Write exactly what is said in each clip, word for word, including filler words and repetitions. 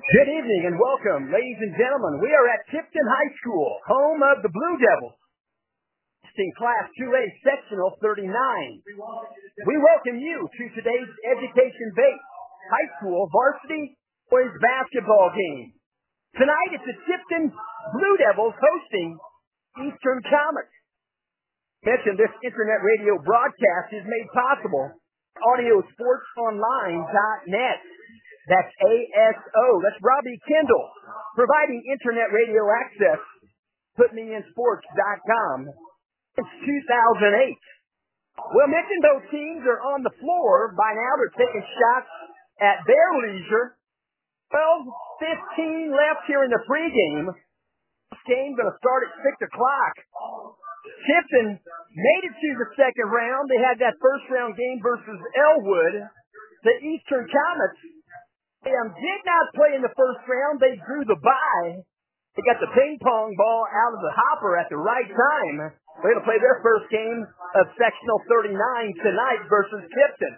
Good evening and welcome, ladies and gentlemen. We are at Tipton High School, home of the Blue Devils, in Class two A Sectional thirty-nine. We welcome you to today's education-based high school varsity boys basketball game. Tonight it's the Tipton Blue Devils hosting Eastern Comets. Mention this internet radio broadcast is made possible by audio sports online dot net. That's A S O. That's Robbie Kendall, providing internet radio access. put me in sports dot com. It's two thousand eight. Well, mention both teams are on the floor. By now, they're taking shots at their leisure. twelve fifteen left here in the pregame. This game going to start at six o'clock. Tipton made it to the second round. They had that first round game versus Elwood. The Eastern Comets Um, did not play in the first round. They drew the bye. They got the ping pong ball out of the hopper at the right time. They're going to play their first game of Sectional thirty-nine tonight versus Tipton.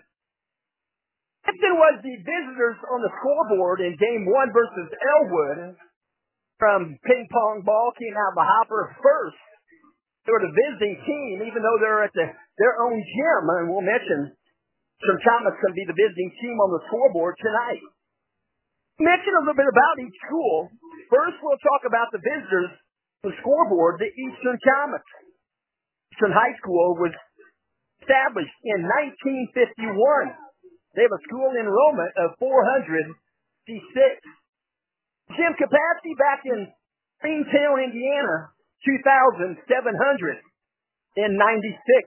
Tipton was the visitors on the scoreboard in game one versus Elwood. From ping pong ball came out of the hopper first. They were the visiting team, even though they're at the, their own gym. And we'll mention some Comets can be the visiting team on the scoreboard tonight. Mention a little bit about each school. First, we'll talk about the visitors, the scoreboard, the Eastern Comets. Eastern High School was established in nineteen fifty-one. They have a school enrollment of four hundred fifty-six. Gym capacity back in Greentown, Indiana, two thousand seven hundred ninety-six.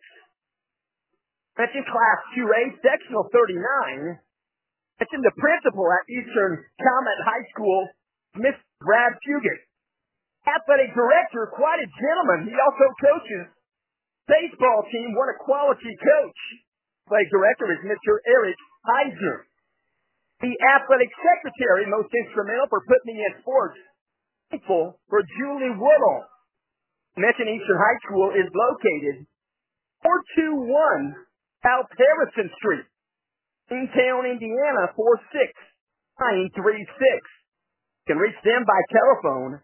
Mention Class two A, Sectional thirty-nine. Mentioned the principal at Eastern Comet High School, Mister Brad Fugit. Athletic director, quite a gentleman. He also coaches baseball team, what a quality coach. Athletic director is Mister Eric Heisner. The athletic secretary, most instrumental for putting me in sports, thankful for Julie Woodall. Mention Eastern High School is located four two one South Harrison Street. Greentown, Indiana, four six nine three six. You can reach them by telephone,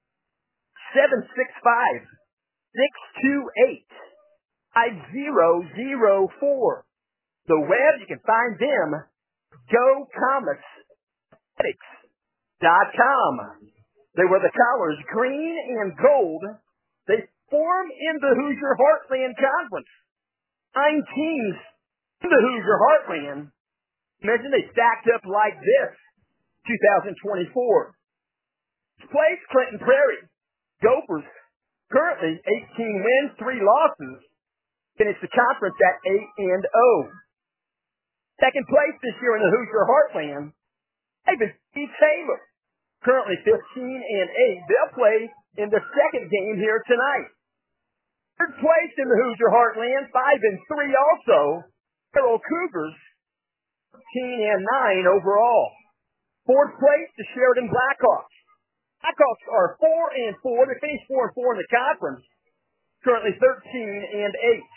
seven six five, six two eight, five zero zero four. The web, you can find them, go comets athletics dot com. They wear the colors green and gold. They form in the Hoosier Heartland Conference. Nine teams in the Hoosier Heartland. Imagine they stacked up like this, two thousand twenty-four. Place, Clinton Prairie. Gophers, currently eighteen wins, three losses. Finished the conference at eight and oh. Second place this year in the Hoosier Heartland, David P. Taylor. Currently fifteen and eight. They'll play in the second game here tonight. Third place in the Hoosier Heartland, five and three also. Carroll Cougars, fifteen and nine overall. Fourth place, the Sheridan Blackhawks. Blackhawks are four and four. They finished four and four in the conference. Currently thirteen and eight.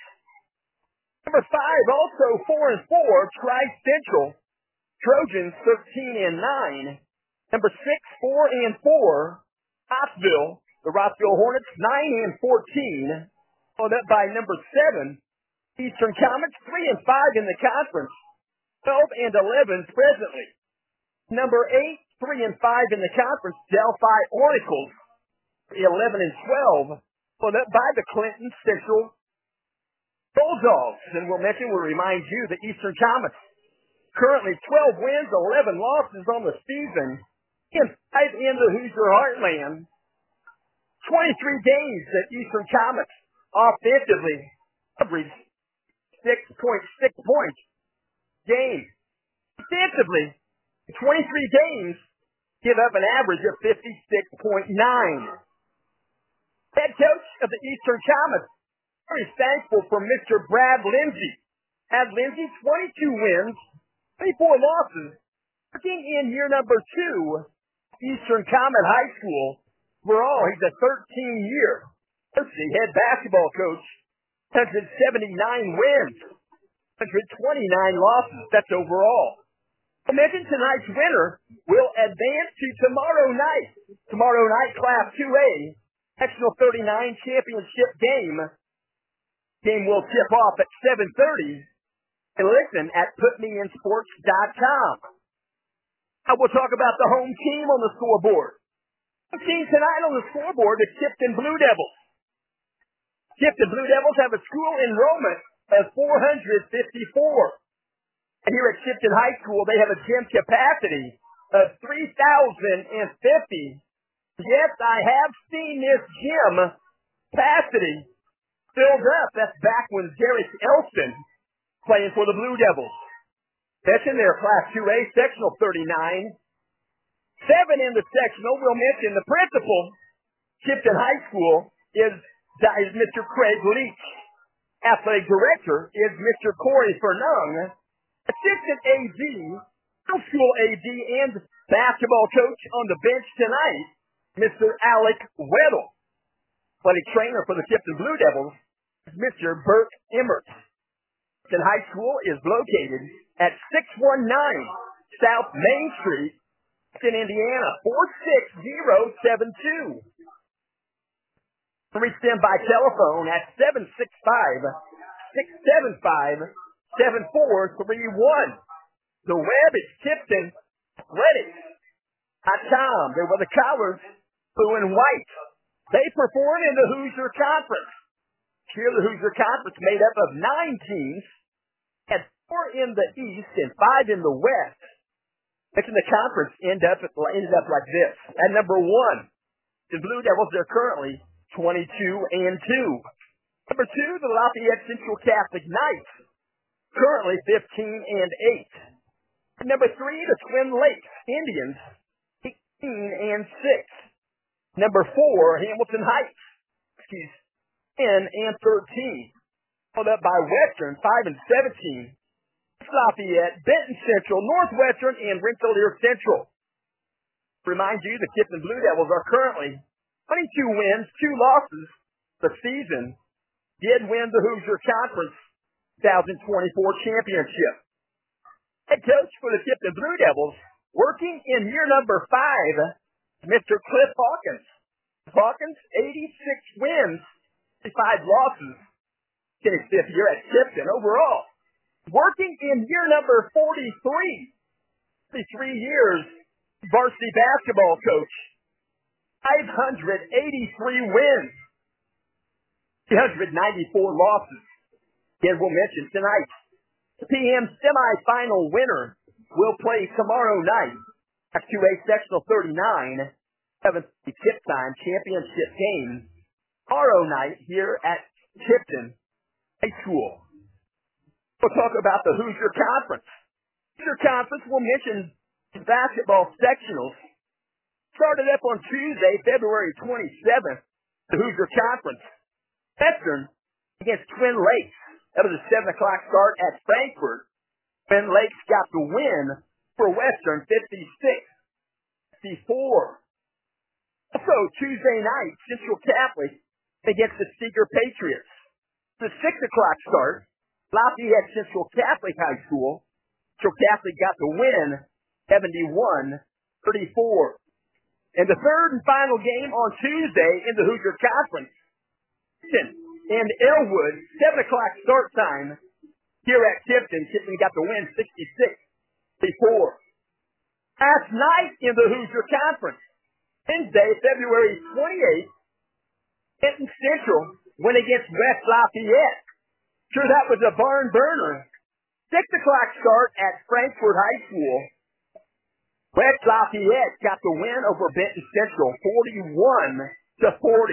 Number five, also four and four, Tri-Central. Trojans, thirteen and nine. Number six, four and four, Rossville. The Rossville Hornets, nine and fourteen. Followed up by number seven, Eastern Comets, three and five in the conference. twelve and eleven presently. Number eight, three and five in the conference, Delphi Oracles, eleven and twelve. Followed up by the Clinton Central Bulldogs. And we'll mention, we'll remind you, the Eastern Comets, currently twelve wins, eleven losses on the season, and five in the Hoosier Heartland. twenty-three games that Eastern Comets offensively average six point six points game. Defensively, twenty-three games give up an average of fifty-six point nine. Head coach of the Eastern Comets, very thankful for Mister Brad Lindsay. Brad Lindsay, twenty-two wins, twenty-four losses, working in year number two, Eastern Comet High School. Overall, he's a thirteen-year head basketball coach, one hundred seventy-nine wins, one hundred twenty-nine losses. That's overall. I mentioned tonight's winner will advance to tonight, Class two A, Sectional thirty-nine championship game. Game will tip off at seven thirty. And listen at put me in sports dot com. I will talk about the home team on the scoreboard. The team tonight on the scoreboard, the Tipton Blue Devils. Tipton Blue Devils have a school enrollment of four hundred fifty-four. And here at Tipton High School, they have a gym capacity of three thousand fifty. Yes, I have seen this gym capacity filled up. That's back when Derek Elston playing for the Blue Devils. That's in their Class two A, Sectional thirty-nine. Seven in the sectional. We'll mention the principal, Tipton High School, is, is Mister Craig Leach. Athletic director is Mister Corey Fernung. Assistant A D, middle school A D, and basketball coach on the bench tonight, Mister Alec Weddle. Athletic trainer for the Tipton Blue Devils is Mister Burke Emmert. Tipton High School is located at six one nine South Main Street in Indiana, four six zero seven two. Reach them by telephone at seven six five, six seven five, seven four three one. The web is Tipton Athletics dot com. They were the colors, blue and white. They perform in the Hoosier Conference. Here the Hoosier Conference made up of nine teams, had four in the East and five in the West. Making the conference end up ended up like this. At number one, the Blue Devils, they're currently twenty-two and two. Number two, the Lafayette Central Catholic Knights, currently fifteen and eight. Number three, the Twin Lakes Indians, eighteen and six. Number four, Hamilton Heights, excuse, ten and thirteen. Followed up by Western, five and seventeen. Lafayette, Benton Central, Northwestern, and Rensselaer Central. Remind you, the Tipton Blue Devils are currently twenty-two wins, two losses. The season did win the Hoosier Conference twenty twenty-four championship. Head coach for the Tipton Blue Devils, working in year number five, Mister Cliff Hawkins. Hawkins, eighty-six wins, five losses in his fifth year at Tipton overall. Working in year number forty-three, forty-three years, varsity basketball coach, five hundred eighty-three wins, three hundred ninety-four losses. Again, we'll mention tonight, the P M semifinal winner will play tomorrow night, Class two A Sectional thirty-nine, seventh tip time championship game, tomorrow night here at Tipton High School. We'll talk about the Hoosier Conference. Hoosier Conference, we'll mention basketball sectionals. Started up on Tuesday, February twenty-seventh, the Hoosier Conference. Western against Twin Lakes. That was a seven o'clock start at Frankfort. Twin Lakes got the win for Western, fifty-six fifty-four. Also, Tuesday night, Central Catholic against the Seeger Patriots. The six o'clock start, Lafayette Central Catholic High School. Central Catholic got the win, seventy-one thirty-four. And the third and final game on Tuesday in the Hoosier Conference, in Elwood, seven o'clock start time here at Tipton. Tipton got the win, sixty-six fifty-four. Last night in the Hoosier Conference, Wednesday, February twenty-eighth, Benton Central went against West Lafayette. Sure, that was a barn burner. Six o'clock start at Frankfort High School. West Lafayette got the win over Benton Central, forty-one to forty.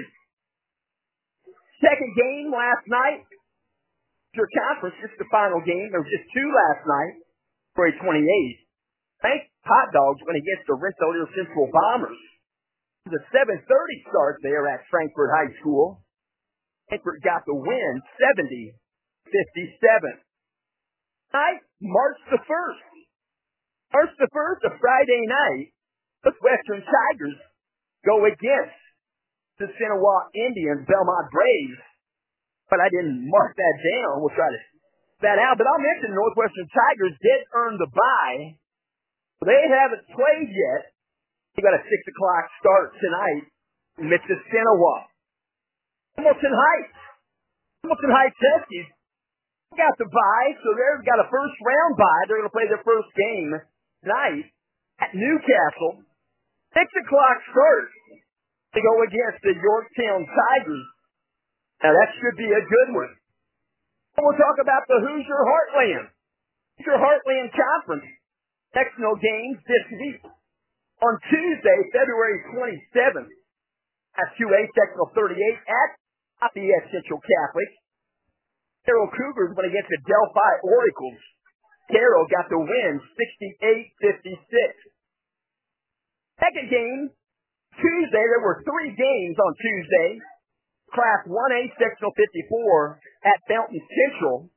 Second game last night. Your conference, just the final game. There was just two last night, February twenty-eighth. Frank Hot Dogs went against the Rensselaer Central Bombers. It was a seven thirty start there at Frankfort High School. Frankfort got the win, seventy fifty-seven. Tonight, March the first. March the first, a Friday night, the Western Tigers go against the Senawa Indians, Belmont Braves. But I didn't mark that down. We'll try to that out. But I'll mention Northwestern Tigers did earn the bye. They haven't played yet. They got a six o'clock start tonight Mississinawa. Hamilton Heights. Hamilton Heights Huskies got the bye, so they've got a first round bye. They're going to play their first game tonight at Newcastle. Six o'clock start to go against the Yorktown Tigers. Now that should be a good one. We'll talk about the Hoosier Heartland. Hoosier Heartland Conference sectional games this week. On Tuesday, February twenty-seventh, at two A sectional thirty-eight at Lafayette Central Catholic. Carroll Cougars went against the Delphi Oracles. Carroll got the win sixty-eight fifty-six. Second game, Tuesday, there were three games on Tuesday. Class one A sectional fifty-four at Fountain Central.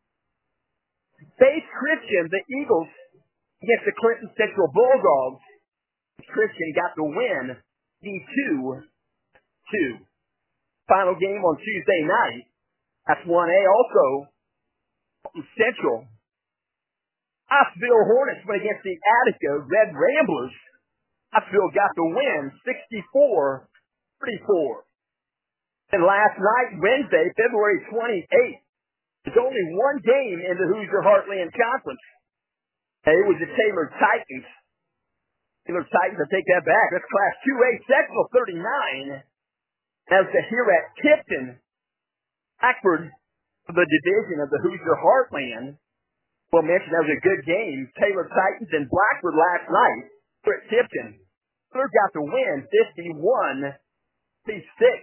Faith Christian, the Eagles, against the Clinton Central Bulldogs. Christian got the win, two two. Final game on Tuesday night. That's one A also. Central. Osville Hornets went against the Attica Red Ramblers. Osville got the win, sixty-four thirty-four. And last night, Wednesday, February twenty-eighth, there's only one game in the Hoosier Heartland Conference. And it was the Taylor Titans. Taylor Titans, I take that back. That's Class two A sectional thirty-nine. As the here at Tipton, Blackford, the division of the Hoosier Heartland. Well, mentioned that was a good game. Taylor Titans and Blackford last night for at Tipton. Taylor got the win, fifty-one fifty-six.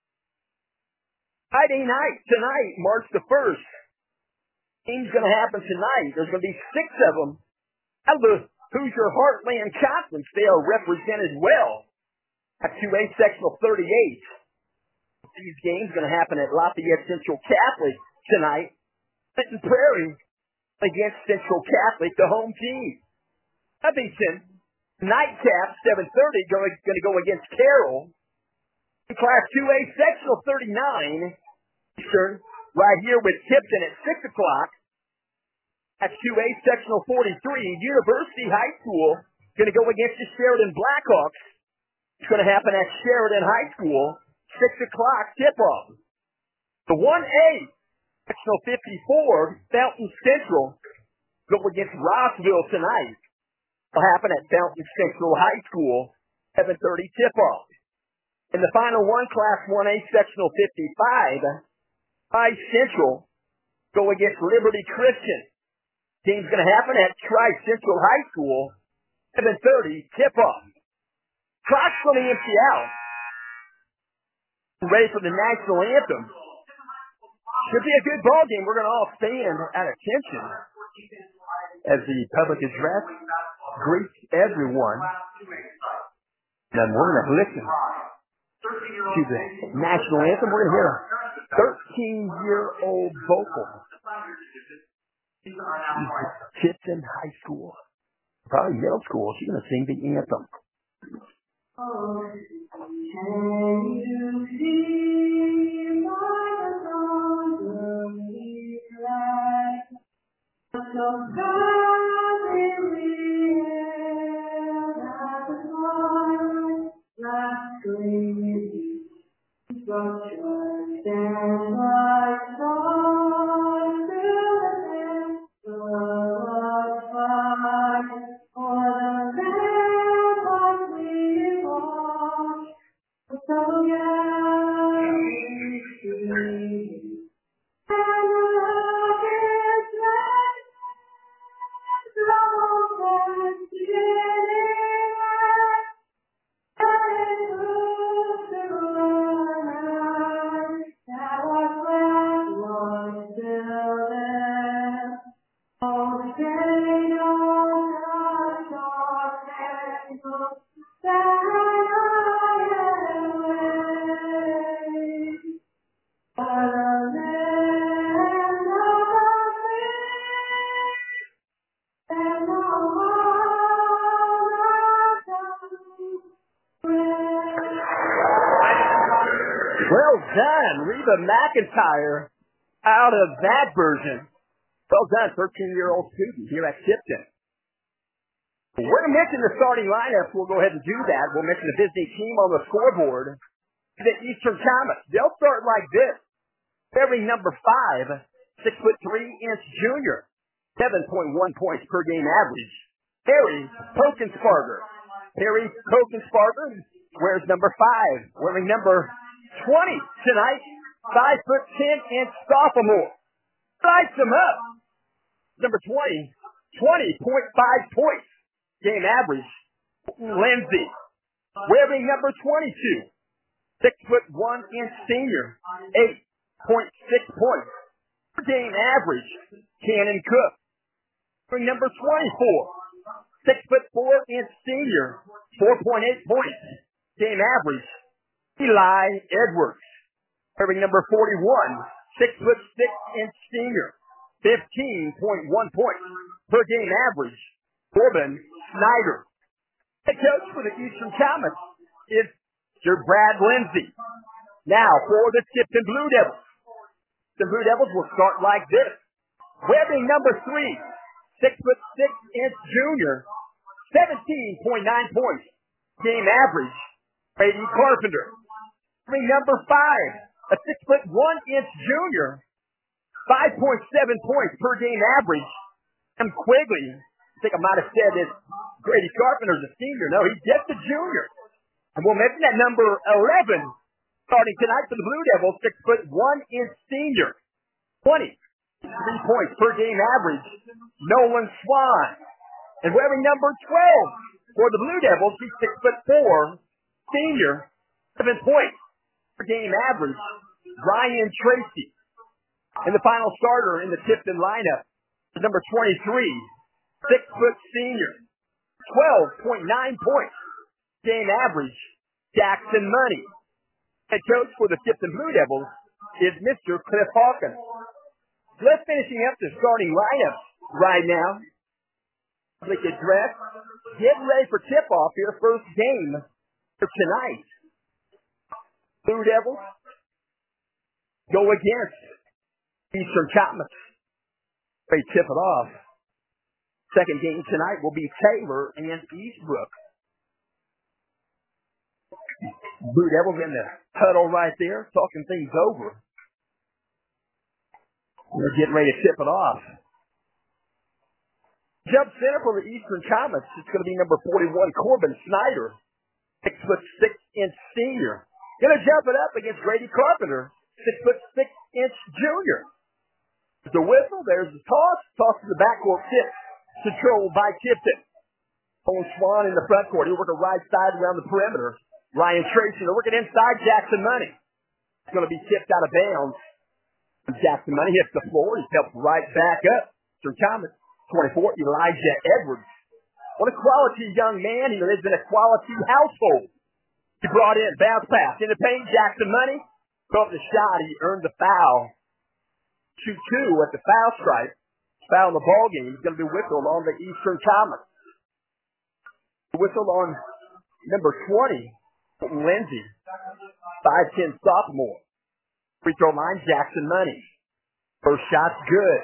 Friday night, tonight, March the first. Game's going to happen tonight. There's going to be six of them out of the Hoosier Heartland Conference. They are represented well at two A sectional thirty-eight. These games are going to happen at Lafayette Central Catholic tonight. Clinton Prairie against Central Catholic, the home team. Covington, nightcap, seven thirty, going, going to go against Carroll. Class two A sectional thirty-nine, Eastern, right here with Tipton at six o'clock. That's two A sectional forty-three, University High School, going to go against the Sheridan Blackhawks. It's going to happen at Sheridan High School, six o'clock tip-off. The one A sectional fifty-four, Fountain Central, go against Rossville tonight. It'll happen at Fountain Central High School, seven thirty tip-off. In the final one, Class one A sectional fifty-five, High Central go against Liberty Christian. Game's going to happen at Tri-Central High School, seven thirty tip-off. Cross from the M C L. Ready for the national anthem. Should be a good ball game. We're going to all stand at attention as the public address greets everyone. Then we're going to listen to the national anthem. We're going to hear a thirteen-year-old vocal. Tipton High School. Probably middle school. She's going to sing the anthem. Oh, can you see my song is like so bright in the air at the time, like crazy, but just stand like stars to the end, so much fun for the land like we want, so young we see. And the love is like love and beginning, and it moves the world that was left was still there. Oh, say no, not dark and good, that I am away. But a land of the free, and the world of the Well done, Reba McIntyre out of that version. Well done, thirteen-year-old student here at Tipton. We're going to mention the starting lineup. We'll go ahead and do that. We'll mention the visiting team on the scoreboard. The Eastern Comets, they'll start like this. Bearing number five, six foot three inch junior, seven point one points per game average. Harry Kokensparger. Harry Kokensparger wears number five, wearing number twenty tonight, five foot ten inch sophomore. Lights him up. Number twenty, twenty point five points game average. Lindsay, wearing number twenty-two, six foot one inch senior, eight point six points per game average. Cannon Cook, wearing number twenty-four, six foot four inch senior, four point eight points game average. Eli Edwards, wearing number forty-one, six foot six inch senior, fifteen point one points per game average. Corbin Snyder. Head coach for the Eastern Comets is Sir Brad Lindsay. Now for the Tipton Blue Devils. The Blue Devils will start like this. Webbing number three, six foot six inch junior, seventeen point nine points game average. Brady Carpenter. Webbing number five, a six foot one inch junior, five point seven points per game average. Tim Quigley. I think I might have said that Grady Carpenter's a senior. No, he's just a junior. And we'll mention that number eleven, starting tonight for the Blue Devils, six foot one inch senior, twenty-three points per game average, Nolan Swan. And wearing number twelve for the Blue Devils, he's six foot four, senior, seven points per game average, Ryan Tracy. And the final starter in the Tipton lineup is number twenty-three, six foot senior, twelve point nine points game average, Jackson Money. Head coach for the Tipton Blue Devils is Mister Cliff Hawkins. Let's finishing up the starting lineup right now. Public address. Getting ready for tip-off here, first game for tonight. Blue Devils go against Eastern Comets. They tip it off. Second game tonight will be Taylor and Eastbrook. Blue Devils in the huddle right there, talking things over. They're getting ready to tip it off. Jump center for the Eastern Comets, it's going to be number forty-one, Corbin Snyder, six foot six inch senior. Going to jump it up against Grady Carpenter, six foot six inch junior. There's the whistle, there's the toss, toss to the backcourt tip. Controlled by Tipton. Owen Swan in the front court. He'll work a right side around the perimeter. Ryan Tracy, they're working inside Jackson Money. It's going to be tipped out of bounds. Jackson Money hits the floor. He's helped right back up. Sir Thomas, twenty-four, Elijah Edwards. What a quality young man. He lives in a quality household. He brought in bounce pass. In the paint, Jackson Money. Throw up the shot. He earned the foul. Shoot two at the foul stripe. Foul in the ball game. He's going to be whistled on the Eastern Comets. Whistled on number twenty, Lindsay, five ten sophomore. Free throw line, Jackson Money. First shot's good.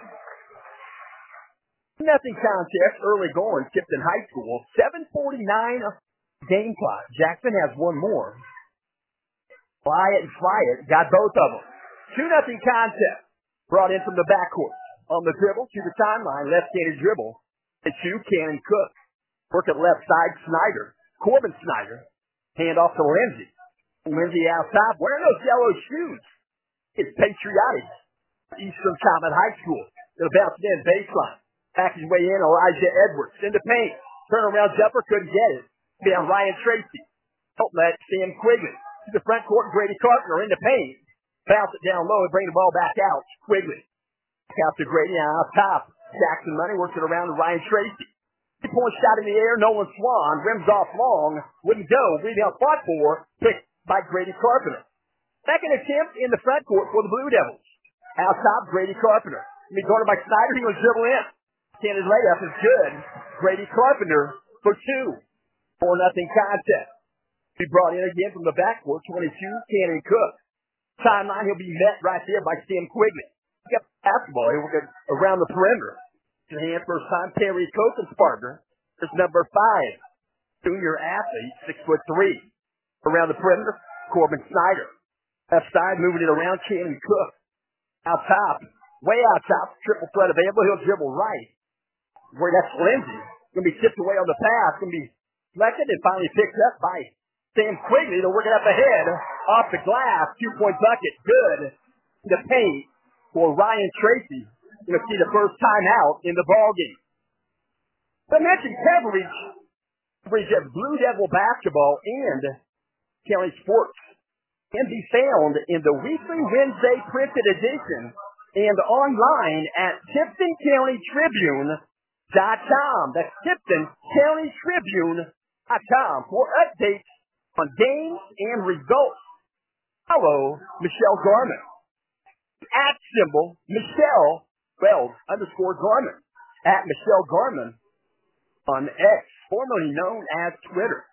Nothing contest, early going, Tipton High School. seven forty-nine game clock. Jackson has one more. Fly it and fly it. Got both of them. two nothing contest. Brought in from the backcourt. On the dribble, to the timeline, left-handed dribble. It's you, Cannon Cook. Work at left side, Snyder. Corbin Snyder. Hand off to Lindsay. Lindsay out top, wearing those yellow shoes. It's patriotic. Eastern Comet High School. They'll bounce it in, baseline. Back his way in, Elijah Edwards. Into paint. Turnaround jumper, couldn't get it. Down Ryan Tracy. Help let Sam Quigley. To the front court, Grady Carpenter into paint. Bounce it down low and bring the ball back out. Quigley. Out to Grady out top. Jackson Money works it around to Ryan Tracy. Three-point shot in the air. Nolan Swan rims off long. Wouldn't go. Rebound fought for. Picked by Grady Carpenter. Second attempt in the front court for the Blue Devils. Out top, Grady Carpenter. He's guarded by Snyder. He was dribble in. Cannon layup is good. Grady Carpenter for two. Four nothing contest. He brought in again from the backcourt. twenty-two, Cannon Cook. Timeline, he'll be met right there by Sam Quigley. He got basketball. He'll work around the perimeter. In hand first time, Terry Copeland's partner is number five. Junior athlete, six foot three. Around the perimeter, Corbin Snyder. Left side, moving it around. Cannon Cook. Out top. Way out top. Triple threat available. He'll dribble right. Where that's Lindsey. Going to be tipped away on the pass. Going to be deflected and finally picked up by Sam Quigley. They'll work it up ahead. Off the glass. Two-point bucket. Good. The paint for Ryan Tracy. Going to see the first time out in the ballgame. I mentioned coverage. Coverage of Blue Devil basketball and county sports can be found in the weekly Wednesday printed edition and online at Tipton County Tribune dot com. That's Tipton County Tribune dot com for updates on games and results. Follow Michelle Garman. At symbol Michelle Wells underscore Garman. At Michelle Garman on X, formerly known as Twitter.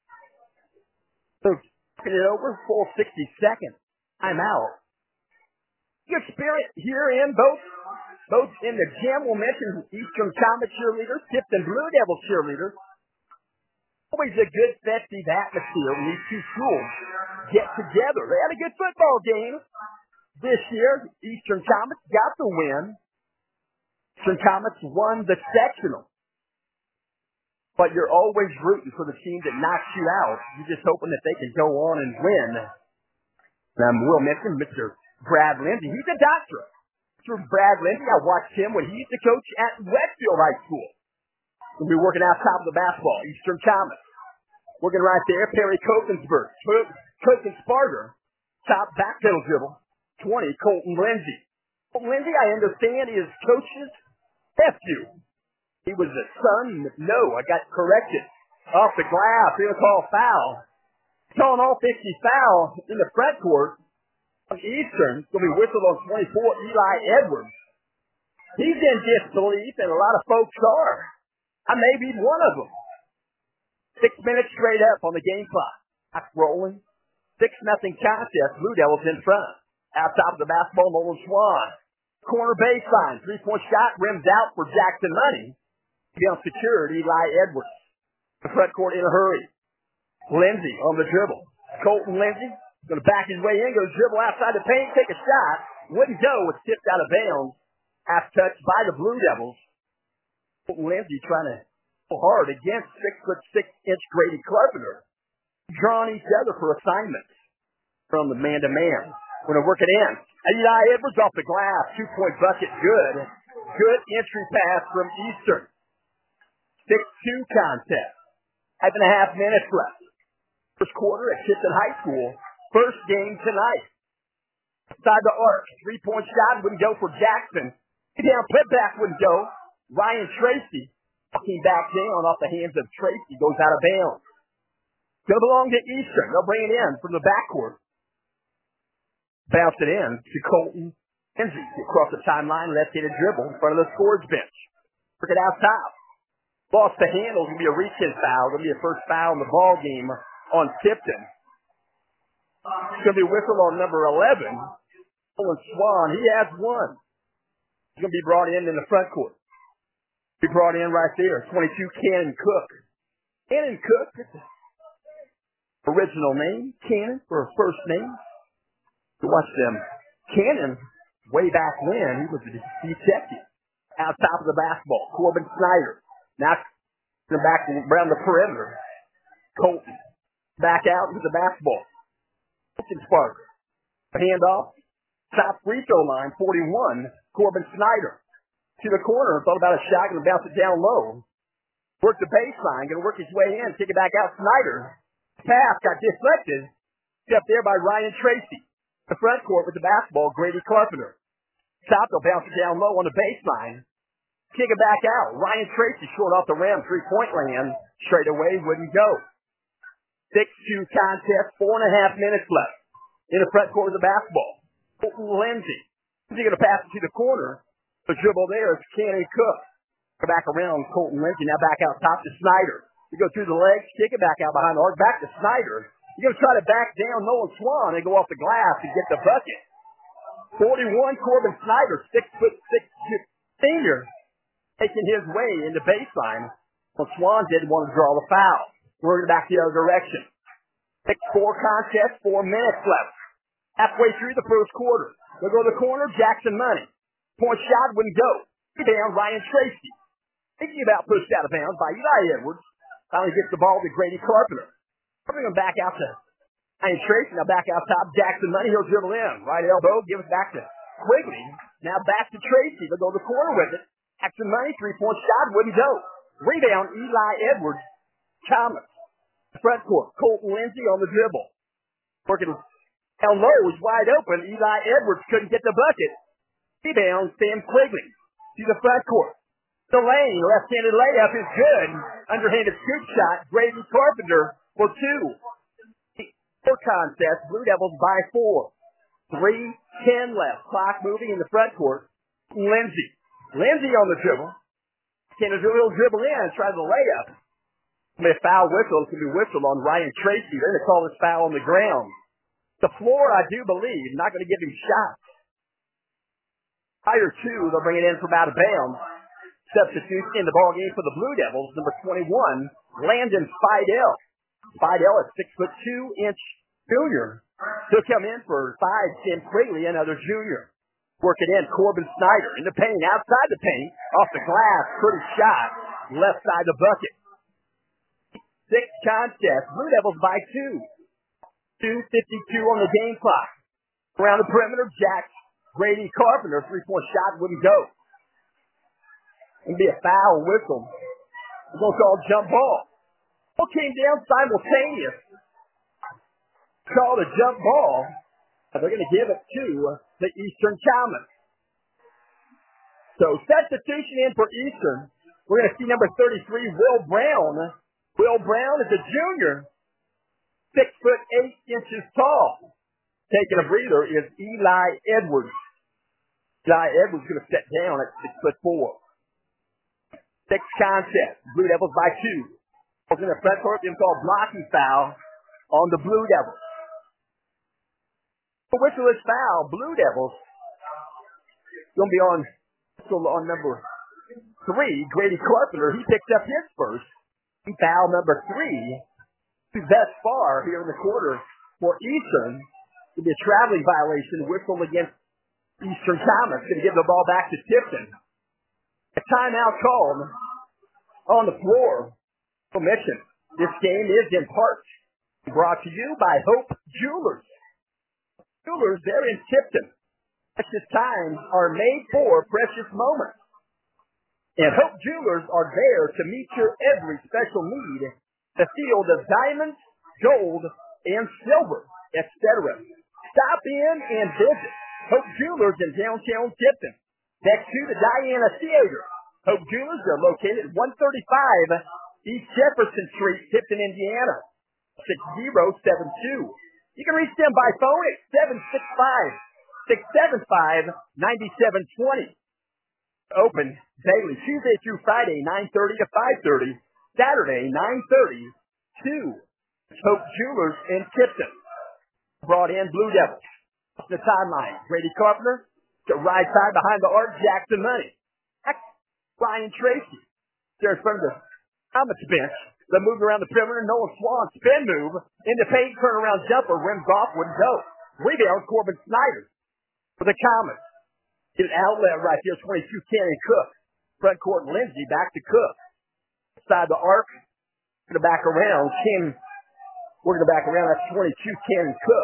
So, talking it over, full sixty seconds. I'm out. Good spirit here in both, both in the gym. We'll mention Eastern Combat cheerleaders, Tipton Blue Devil cheerleaders. Always a good festive atmosphere when these two schools get together. They had a good football game this year. Eastern Comets got the win. Eastern Comets won the sectional. But you're always rooting for the team that knocks you out. You're just hoping that they can go on and win. Um, we'll mention Mister Brad Lindsey. He's a doctor. Mister Brad Lindsey, I watched him when he used to coach at Westfield High School. We'll be working out top of the basketball. Eastern Comets. Working right there. Perry Kokensberg. Kokensparger. Top backpedal dribble. twenty, Colton Lindsey. Colton Lindsey, I understand, is coach's nephew. He was the son. No, I got corrected. Off the glass. He'll call foul. Calling all fifty foul in the front court on Eastern. It's going to be whistled on twenty-four, Eli Edwards. He's in disbelief, and a lot of folks are. I may be one of them. Six minutes straight up on the game clock. Clock rolling. Six nothing contest. Blue Devils in front. Out top of the basketball, Nolan Swan. Corner baseline. Three-point shot. Rims out for Jackson Money. Beyond security, Eli Edwards. The front court in a hurry. Lindsey on the dribble. Colton Lindsey going to back his way in, go dribble outside the paint, take a shot. Wouldn't go. It's tipped out of bounds. Half touched by the Blue Devils. Colton Lindsey trying to go hard against six foot six inch Grady Carpenter. Drawing each other for assignments from the man to man. We're going to work it in. Eli Edwards off the glass. Two point bucket. Good. Good entry pass from Eastern. six two contest. Five and a half minutes left. First quarter at Tipton High School. First game tonight. Side the arc. Three-point shot wouldn't go for Jackson. Down, put back wouldn't go. Ryan Tracy walking back down off the hands of Tracy. Goes out of bounds. Going to belong to Eastern. They'll bring it in from the backcourt. Bounce it in to Colton Lindsey. Across the timeline, left-handed dribble in front of the scores bench. Work it out top. Lost the handle. It's going to be a reach-in foul. It's going to be a first foul in the ball game on Tipton. It's going to be a whistle on number eleven. Nolan Swan, he has one. He's going to be brought in in the front court. Be brought in right there. twenty-two, Cannon Cook. Cannon Cook. Original name, Cannon, for a first name. You watch them. Cannon, way back when, he was a detective. Out top of the basketball. Corbin Snyder. Now, back around the perimeter. Colton. Back out with the basketball. Colton Spark. Handoff. Top free throw line, forty-one. Corbin Snyder. To the corner. Thought about a shot. Going to bounce it down low. Work the baseline. Going to work his way in. Take it back out. Snyder. Pass got deflected. Up there by Ryan Tracy. The front court with the basketball. Grady Carpenter. Top. They'll bounce it down low on the baseline. Kick it back out. Ryan Tracy short off the rim. Three-point land. Straight away wouldn't go. six two contest. Four and a half minutes left. In the front court of the basketball. Colton Lindsey. Lindsey going to pass it to the corner. The dribble there is Cannon Cook. Back around Colton Lindsey. Now back out top to Snyder. You go through the legs. Kick it back out behind the arc. Back to Snyder. You're going to try to back down Nolan Swan and go off the glass and get the bucket. forty-one, Corbin Snyder. Six foot six senior. Taking his way into baseline. Well, Swan didn't want to draw the foul. We're back the other direction. six four contest, four minutes left. Halfway through the first quarter. They'll go to the corner, Jackson Money. Point shot wouldn't go. Down Ryan Tracy. Thinking about pushed out of bounds by Eli Edwards. Finally gets the ball to Grady Carpenter. Bring him back out to Ryan Tracy. Now back out top, Jackson Money. He'll dribble in. Right elbow, give it back to Quigley. Now back to Tracy. They'll go to the corner with it. Jackson Money, three-point shot wouldn't go. Rebound, Eli Edwards. Thomas. Front court, Colton Lindsay on the dribble. Working down low, was wide open. Eli Edwards couldn't get the bucket. Rebound, Sam Quigley to the front court. The lane, left-handed layup is good. Underhanded scoop shot, Grady Carpenter for two. Four contest, Blue Devils by four. Three, ten left. Clock moving in the front court. Lindsay. Lindsay on the dribble. Can a little dribble in, try the layup. A foul whistle, it's going to be whistled on Ryan Tracy. They're going to call this foul on the ground. The floor, I do believe, not going to give him shots. Prior two, they'll bring it in from out of bounds. Substitute in the ball game for the Blue Devils, number twenty-one, Landon Fidel. Fidel is six foot two inch junior. He'll come in for five, Tim Quigley, another junior. Working in, Corbin Snyder in the paint, outside the paint, off the glass, pretty shot, left side of the bucket. Six contest, Blue Devils by two. two fifty-two on the game clock. Around the perimeter, Jack Grady Carpenter, three-point shot wouldn't go. It'd be a foul whistle. We're going to call jump ball. Ball came down simultaneous. Called a jump ball. They're going to give it to the Eastern Comets. So substitution in for Eastern. We're going to see number thirty-three, Will Brown. Will Brown is a junior. Six foot eight inches tall. Taking a breather is Eli Edwards. Eli Edwards going to step down at six foot four. Six contest. Blue Devils by two. In the front court, them called blocking foul on the Blue Devils. The whistle is foul. Blue Devils going to be on whistle on number three, Grady Carpenter. He picked up his first. Foul number three. Thus far here in the quarter for Eastern. It'll be a traveling violation. Whistle against Eastern Comets. Going to give the ball back to Tipton. A timeout called on the floor. Permission. This game is in part brought to you by Hope Jewelers. Jewelers, they're in Tipton. Precious times are made for precious moments. And Hope Jewelers are there to meet your every special need. The field of diamonds, gold, and silver, et cetera. Stop in and visit Hope Jewelers in downtown Tipton. Next to the Diana Theater. Hope Jewelers are located at one thirty-five East Jefferson Street, Tipton, Indiana. six zero seven two. You can reach them by phone at seven six five, six seven five, nine seven two zero. Open daily, Tuesday through Friday, nine thirty to five thirty. Saturday, nine thirty to Hope Jewelers in Tipton. Brought in Blue Devils. The timeline, Grady Carpenter to right side behind the arc, Jackson Money. Ryan Tracy. There in front of the Comets bench. They moved around the perimeter. Noah Swan, spin move. In the paint, turnaround jumper. Rims off, wouldn't go. Rebound, Corbin Snyder for the Comets. Get an outlet right here, twenty-two, Cannon Cook. Front court, Lindsay, back to Cook. Side the arc. Going to back around. Kim, we're going to back around. That's twenty-two, Cannon Cook.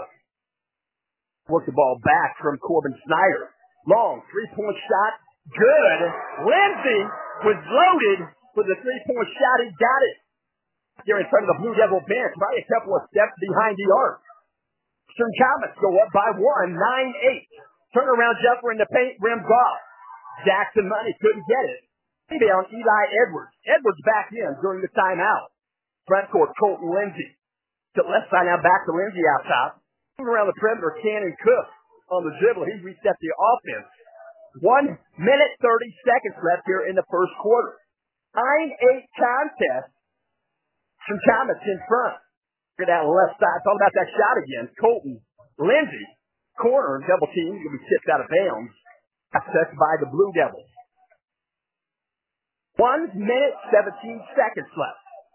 Work the ball back from Corbin Snyder. Long, three-point shot. Good. Lindsay was loaded for the three-point shot. He got it. Here in front of the Blue Devil bench. Probably a couple of steps behind the arc. Eastern Comets go up by one, nine eight. Turnaround jumper in the paint, rims off. Jackson Money couldn't get it. Rebound, Eli Edwards. Edwards back in during the timeout. Front court, Colton Lindsay. To the left side now, back to Lindsay out top. Moving around the perimeter, Cannon Cook on the dribble. He reset the offense. One minute, thirty seconds left here in the first quarter. nine eight contest. Some Comets in front. Look at that left side. Talk about that shot again. Colton Lindsay. Corner, double team. Going to be tipped out of bounds. Accessed by the Blue Devils. One minute, seventeen seconds left.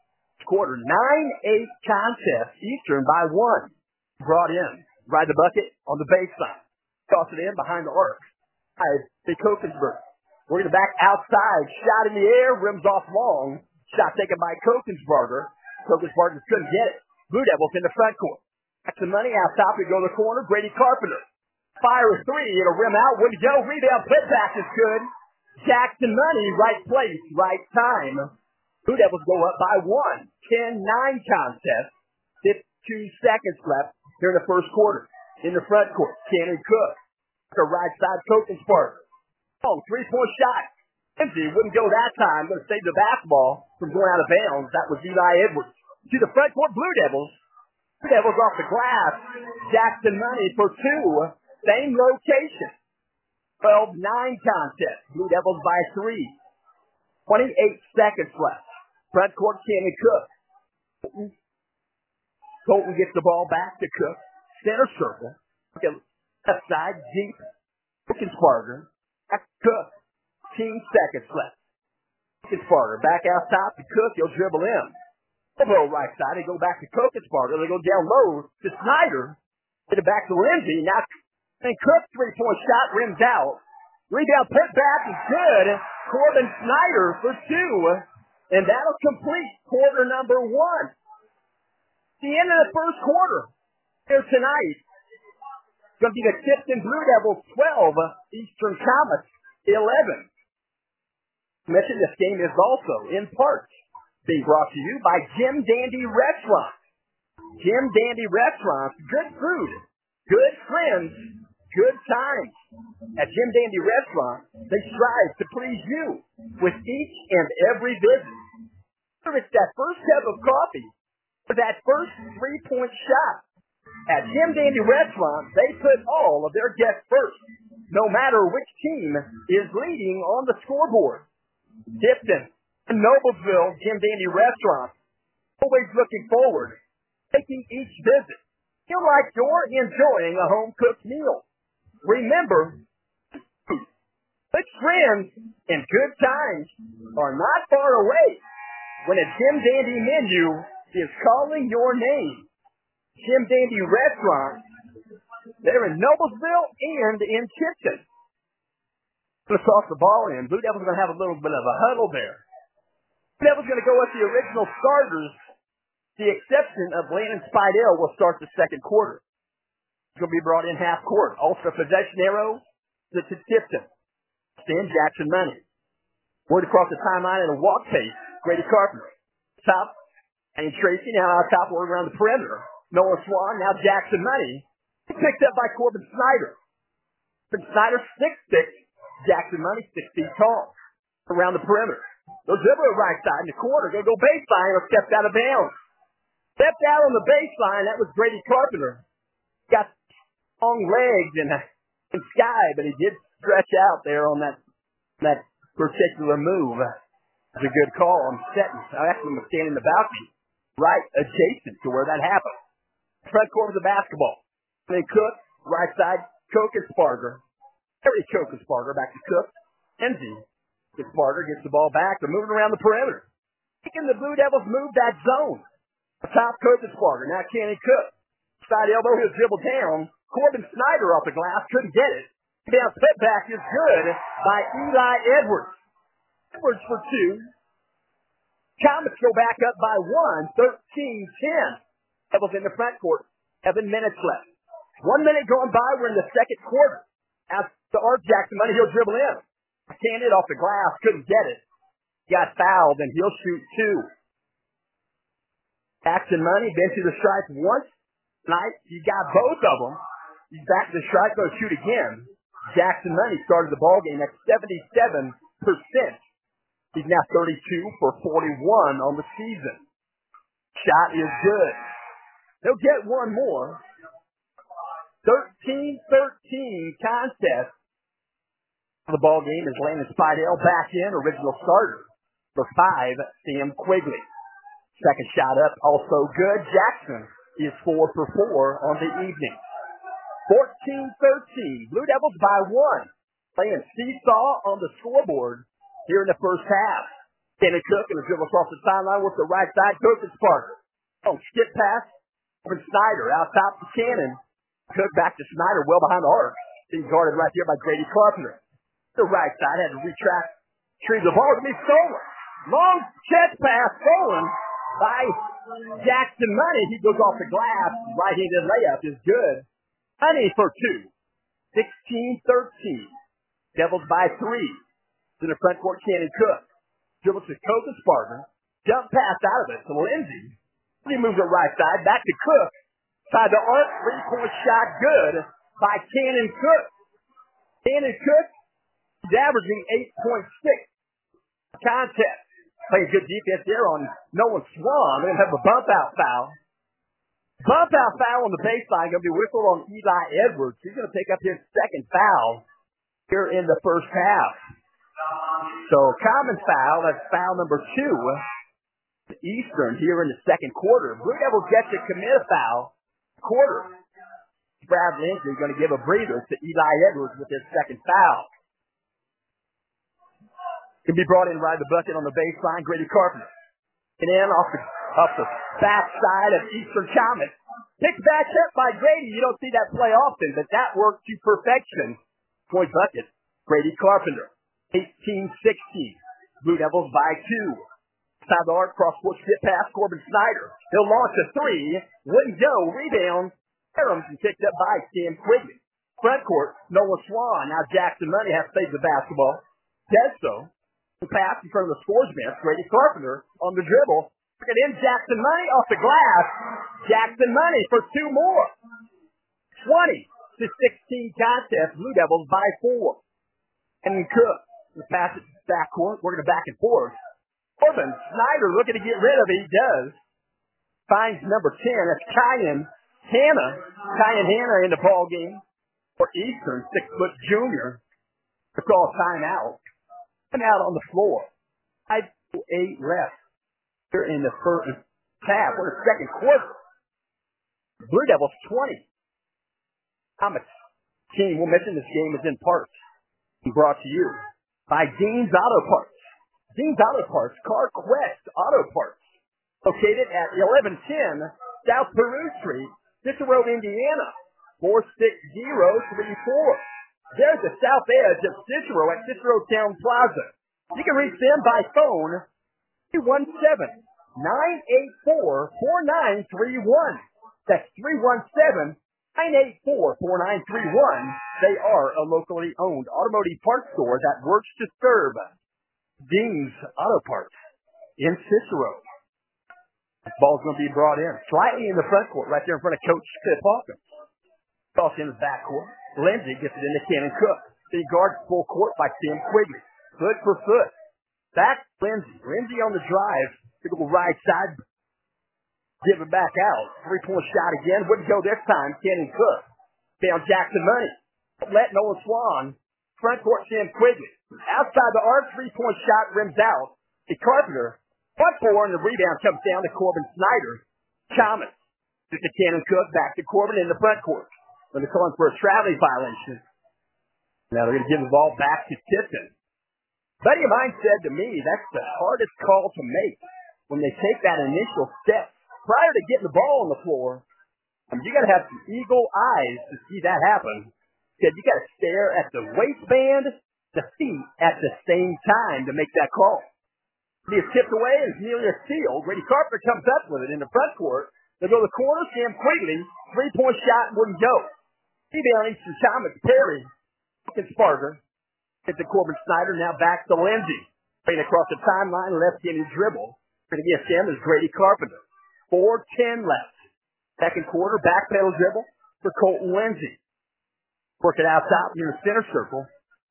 quarter. nine eight contest. Eastern by one. Brought in. Ride the bucket on the baseline. Toss it in behind the arc. Five, the Kokensberg. We're going to back outside. Shot in the air. Rims off long. Shot taken by Kokensberger. Kokensberger couldn't get it. Blue Devils in the front court. Back the money out top. We go to the corner. Grady Carpenter. Fire a three. It'll rim out. Wouldn't go. Rebound. Put back is good. Jackson Money. Right place. Right time. Blue Devils go up by one. ten nine contest. fifty-two seconds left here in the first quarter. In the front court. Cannon Cook. The right side. Kokensberger. Oh, three-point shot. Empty. Wouldn't go that time. Going to save the basketball from going out of bounds. That was Eli Edwards. To the front court. Blue Devils. Blue Devils off the glass. Jackson Money for two. Same location. twelve nine contest. Blue Devils by three. twenty-eight seconds left. Front court, Cannon Cook. Colton. Colton gets the ball back to Cook. Center circle. Okay. Left side, deep. Kokensberger. Back to Cook. fifteen seconds left. Kokensberger back out top to Cook. He'll dribble in. Elbow right side. They go back to Kokensberger. They go down low to Snyder. Get it back to Lindsay. Now, and Cook three-point shot rims out. Rebound put back is good. Corbin Snyder for two. And that'll complete quarter number one. The end of the first quarter here tonight. It's going to be the Tipton Blue Devils twelve, Eastern Comets eleven. I mentioned this game is also in part being brought to you by Jim Dandy Restaurant. Jim Dandy Restaurant, good food, good friends, good times. At Jim Dandy Restaurant, they strive to please you with each and every visit. Whether it's that first cup of coffee or that first three-point shot, at Jim Dandy Restaurant, they put all of their guests first, no matter which team is leading on the scoreboard. Tipton and Noblesville Jim Dandy Restaurant, always looking forward, taking each visit. Feel like you're enjoying a home-cooked meal. Remember, good friends and good times are not far away when a Jim Dandy menu is calling your name. Jim Dandy Restaurant, they're in Noblesville and in Tipton. Let's toss the ball in. Blue Devils are going to have a little bit of a huddle there. Blue Devils going to go with the original starters. The exception of Landon Spidell will start the second quarter. He's going to be brought in half court. Also possession arrow to Tipton. Stan Jackson Money. Word across the timeline in a walk pace. Grady Carpenter. Top. And Tracy now out top, word around the perimeter. Noah Swan, now Jackson Money. Picked up by Corbin Snyder. Corbin Snyder, six six. Jackson Money, six feet tall. Around the perimeter. They'll dribble it right side in the corner. They'll go baseline or stepped out of bounds. Stepped out on the baseline. That was Grady Carpenter. Got long legs and, and sky, but he did stretch out there on that that particular move. That's a good call. I'm setting. I actually am standing in the balcony right adjacent to where that happened. Front court of the basketball. Then Cook, right side, Kokensberger. Harry Kokensberger back to Cook. Enzi. Kokensberger gets the ball back. They're moving around the perimeter. Making the Blue Devils move that zone. Top Kokensberger. Now Cannon Cook. Side elbow, he'll dribble down. Corbin Snyder off the glass. Couldn't get it. Down put back is good by Eli Edwards. Edwards for two. Comets go back up by one. thirteen ten. Devils in the front court. Seven minutes left. One minute going by. We're in the second quarter. Out to Art Jackson Money. He'll dribble in. Canned it off the glass. Couldn't get it. Got fouled, and he'll shoot two. Jackson Money been to the stripe once tonight. He got both of them. He's back to the stripe. Going to shoot again. Jackson Money started the ball game at seventy-seven percent. He's now thirty-two for forty-one on the season. Shot is good. They'll get one more. thirteen thirteen contest. The ball game is Landon Spidell back in, original starter. For five, Sam Quigley. Second shot up, also good. Jackson is four for four on the evening. fourteen thirteen. Blue Devils by one. Playing seesaw on the scoreboard here in the first half. Cannon Cook and a dribble across the sideline with the right side. Cook and Sparker. Oh, skip pass. Over Snyder out top to Cannon. Cook back to Snyder, well behind the arc. Being guarded right there by Grady Carpenter. The right side had to retract. Retrieve the ball to be stolen. Long chest pass stolen by Jackson Money. He goes off the glass. Right-handed layup is good. Money for two. sixteen thirteen. Devils by three. To the front court, Cannon Cook. Dribbles to Cook and Sparker. Jump pass out of it to Lindsey. He moves it right side. Back to Cook. Side to arc. Three-point shot good by Cannon Cook. Cannon Cook is averaging eight point six contest. Playing good defense there on Nolan Swan. They're going to have a bump out foul. Bump out foul on the baseline. Going to be whistled on Eli Edwards. He's going to pick up his second foul here in the first half. So common foul. That's foul number two. Eastern here in the second quarter. Blue Devils get to commit a foul. Quarter. Brad Lindsey going to give a breather to Eli Edwards with his second foul. Can be brought in right at the bucket on the baseline. Grady Carpenter. And in off the, off the back side of Eastern Chalmers. Picked back up by Grady. You don't see that play often, but that worked to perfection. Point bucket. Grady Carpenter. eighteen sixteen. Blue Devils by two. Side the arc, cross court skip pass, Corbin Snyder. He'll launch a three. Wouldn't go. Rebound. Adams and picked up by Sam Quigley. Front court, Noah Swan. Now Jackson Money has to save the basketball. Does so. Pass in front of the scores bench. Grady Carpenter on the dribble. Get in Jackson Money off the glass. Jackson Money for two more. twenty to sixteen contest. Blue Devils by four. And Cook. The pass it back court. Working it back and forth. Corbin Snyder looking to get rid of it. He does. Finds number ten. That's Kyan Hanna. Kyan Hanna in the ball game for Eastern. Six foot junior. To call timeout. And out on the floor. five to eight left. Here in the first half. We're in the second quarter. Blue Devils twenty. Thomas team will mention this game is in part brought to you by Dean's Auto Parts. Dean's Auto Parts, CarQuest Auto Parts. Located at eleven ten South Peru Street, Cicero, Indiana. four six zero three four. There's the south edge of Cicero at Cicero Town Plaza. You can reach them by phone three one seven, nine eight four, four nine three one. That's three one seven, nine eight four, four nine three one. They are a locally owned automotive parts store that works to serve Dean's Auto Parts in Cicero. This ball's going to be brought in slightly in the front court, right there in front of Coach Skip Hawkins. Toss in the back court. Lindsey gets it into Cannon Cook. He guards full court by Tim Quigley. Foot for foot. Back Lindsey. Lindsey on the drive. To go right side. Give it back out. Three-point shot again. Wouldn't go this time. Cannon Cook. Down Jackson Money. Let Noah Swan. Front court Tim Quigley. Outside the arc. Three-point shot rims out. The Carpenter. One four and the rebound comes down to Corbin Snyder. Chalmers. Just to Cannon Cook. Back to Corbin in the front court. When they're calling for a traveling violation. Now they're going to give the ball back to Tipton. Buddy of mine said to me, that's the hardest call to make when they take that initial step. Prior to getting the ball on the floor, I mean, you got to have some eagle eyes to see that happen. Because you got to stare at the waistband, the feet at the same time to make that call. He is tipped away and it's nearly a steal. Grady Carpenter comes up with it in the front court. They go to the corner, Sam Quigley, three-point shot wouldn't go. Rebound Eastern Chalmers, Perry, and Sparger. Hit the Corbin Snyder, now back to Lindsey. Playing across the timeline, left-handed dribble. Going to get him is Grady Carpenter. four ten left. Second quarter, back pedal dribble for Colton Lindsey. Work it out top near the center circle.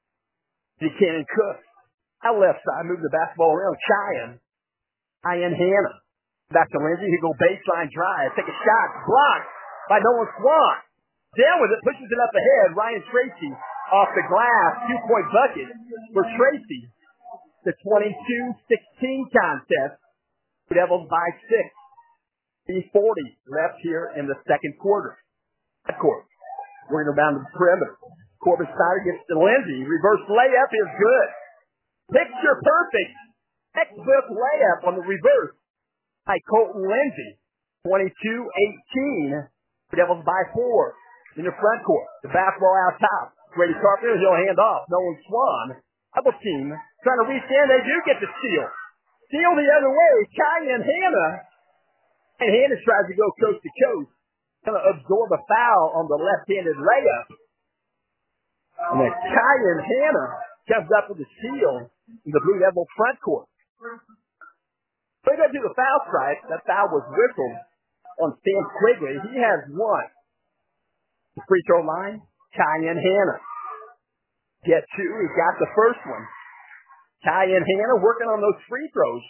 Buchanan Cook. Out left side, move the basketball around. Cheyenne. Cheyenne Hanna. Back to Lindsey. He go baseline drive. Take a shot. Blocked by Nolan Swan. Down with it. Pushes it up ahead. Ryan Tracy off the glass. Two-point bucket for Tracy. The twenty-two sixteen contest. Devils by six. three forty left here in the second quarter. That court. We're going to go down to the perimeter. Corbin Snyder gets to Lindsey. Reverse layup is good. Picture perfect Textbook layup on the reverse by Colton Lindsay. twenty-two eighteen. Devils by four in the front court. The basketball out top. Grady Carpenter, he'll hand off. Nolan Swan. Double team. Trying to reach in. They do get the steal. Steal the other way. Cheyenne Hannah. And Hannah tries to go coast to coast. Going to absorb a foul on the left-handed layup. And then Cheyenne Hannah comes up with the steal in the Blue Devil front court. They go to the foul stripe. That foul was whistled on Sam Quigley. He has one. The free throw line, Cheyenne Hannah. Get two. He's got the first one. Cheyenne Hannah working on those free throws.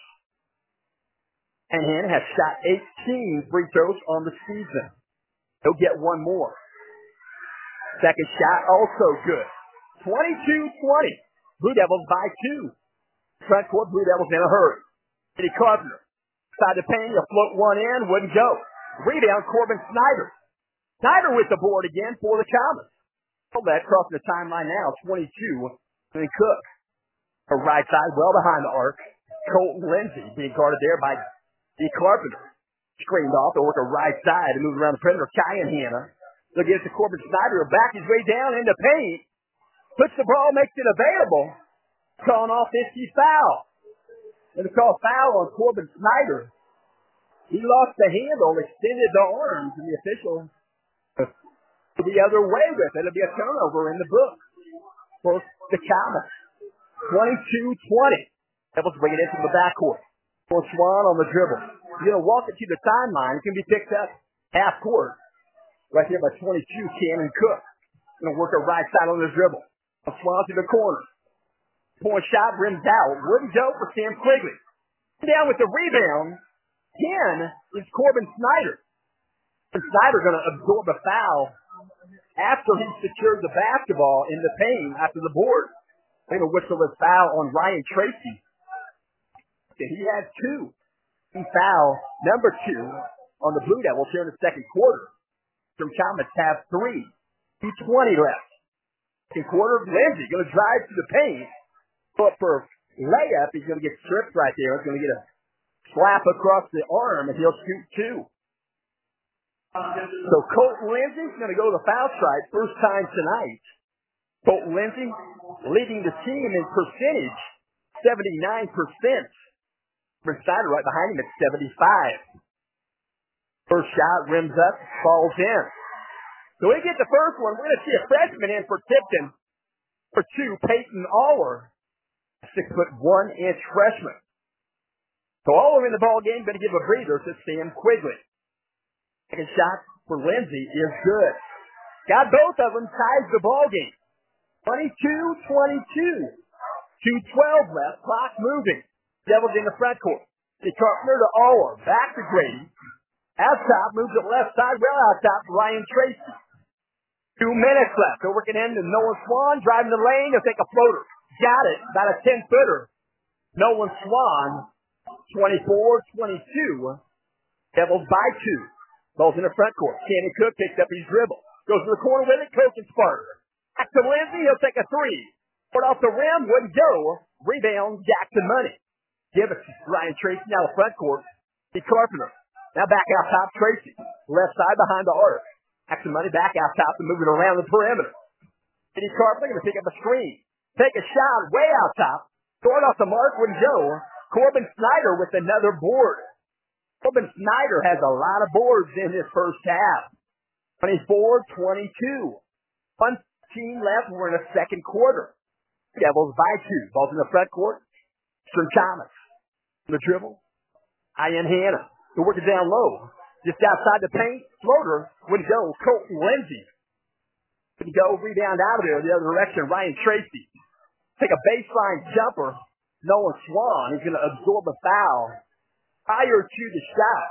And Hannah has shot eighteen free throws on the season. He'll get one more. Second shot also good. twenty-two twenty. Blue Devils by two. Front court, Blue Devils in a hurry. Eddie Carpenter. Side the paint, he'll float one in, wouldn't go. Rebound, Corbin Snyder. Snyder with the board again for the Comets. Hold that, crossing the timeline now, twenty-two. And Cook. A right side, well behind the arc. Colton Lindsay being guarded there by D. Carpenter. Screened off, they'll work a right side and move around the perimeter. Cheyenne Hannah. They'll get it to Corbin Snyder. He'll back his way down into paint. Puts the ball, makes it available. Calling off fifty foul. And they call foul on Corbin Snyder. He lost the handle, extended the arms, and the official the other way with it. It'll be a turnover in the book for the Comets. twenty-two twenty. Devils bring it into the backcourt. For Swan on the dribble. You're going to walk it to the timeline. It can be picked up half court. Right here by twenty-two, Cannon Cook. Going to work a right side on the dribble. Swan to the corner. Point shot, rims out. Wouldn't go for Sam Quigley. Down with the rebound. ten is Corbin Snyder. And Snyder going to absorb a foul after he secured the basketball in the paint after the board. They're going to whistle a foul on Ryan Tracy. He has two. He foul number two on the Blue Devils here in the second quarter. Some Comets have three. two twenty left. Second quarter, Lindsay going to drive to the paint. But for layup, he's going to get stripped right there. He's going to get a slap across the arm, and he'll shoot two. So Colton Lindsay's going to go to the foul stripe first time tonight. Colton Lindsay leading the team in percentage, seventy-nine percent. Snyder right behind him at seventy-five. First shot rims up, falls in. So we get the first one. We're going to see a freshman in for Tipton. For two, Peyton Aller. Six foot one inch freshman. So Aller in the ball game, going to give a breather to Sam Quigley. Second shot for Lindsay is good. Got both of them, ties the ball game. twenty-two twenty-two. two twelve left, clock moving. Devils in the front court. The Carpenter to Aller, back to Grady. Out top, moves to the left side, well out top, Ryan Tracy. Two minutes left. They're working in to Nolan Swan, driving the lane, he'll take a floater. Got it, about a ten-footer. Nolan Swan, twenty-four twenty-two. Devils by two. Ball's in the front court. Cannon Cook picks up his dribble. Goes to the corner with it, Coach and Sparta. Back to Lindsay, he'll take a three. Put off the rim, wouldn't go. Rebound, Jackson Money. Give it to Ryan Tracy, now the front court. The Carpenter. Now back out top, Tracy. Left side behind the arc. Jackson Money back out top and moving around the perimeter. Eddie Carpenter going to pick up a screen. Take a shot way out top. Throw it off the mark, wouldn't go. Corbin Snyder with another board. Corbin Snyder has a lot of boards in this first half. twenty-four twenty-two. One team left. We're in the second quarter. Devils by two. Ball's in the front court. From Thomas. The dribble. Ian Hannah. They're working down low. Just outside the paint. Floater wouldn't go. Colton Lindsay. Wouldn't go. Rebound out of there the other direction. Ryan Tracy. Take a baseline jumper. Nolan Swan. He's going to absorb a foul prior to the shot.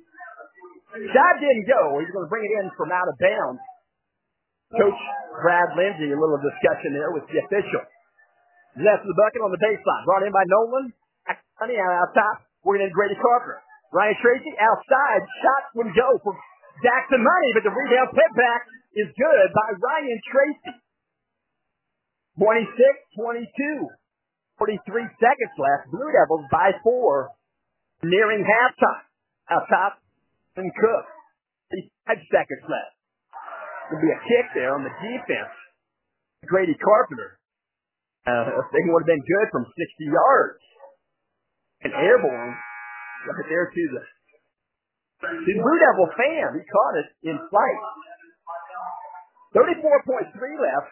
Shot didn't go. He's going to bring it in from out of bounds. Coach Brad Lindsay, a little discussion there with the official. Left of the bucket on the baseline. Brought in by Nolan. Honey out, out top. We're going to Grady Carpenter. Ryan Tracy outside. Shot wouldn't go for Jackson Money, but the rebound putback is good by Ryan Tracy. twenty-six twenty-two. forty-three seconds left. Blue Devils by four. Nearing halftime. Out top and Cook. Five seconds left. There'll be a kick there on the defense. Grady Carpenter. Uh, I think it would have been good from sixty yards. An airborne right there to the, to the Blue Devil fan. He caught it in flight. thirty-four point three left.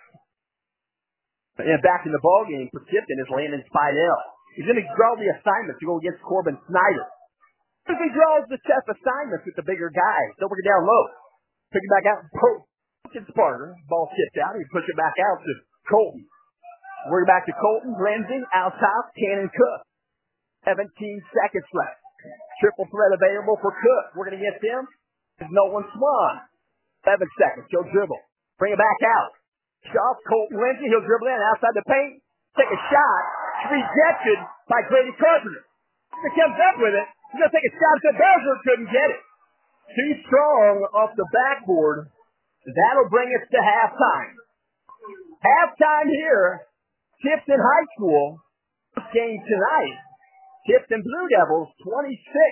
And back in the ballgame for Tipton is Landon Spidell. He's going to draw the assignment to go against Corbin Snyder. As he draws the tough assignments with the bigger guys. So we're down low. Pick it back out. It's Sparter. Ball tipped out. He push it back out to Colton. We're back to Colton. Lindsay, out top, Cannon Cook. seventeen seconds left. Triple threat available for Cook. We're going to get them. There's Nolan Swan. Seven seconds. He'll dribble. Bring it back out. Shaw, Colton Lindsay. He'll dribble in outside the paint. Take a shot. Rejected by Grady Carpenter. He comes up with it. He's going to take a shot at the Berger. Couldn't get it. Too strong off the backboard. That'll bring us to halftime. Halftime here. Tipton High School. First game tonight. Tipton Blue Devils twenty-six.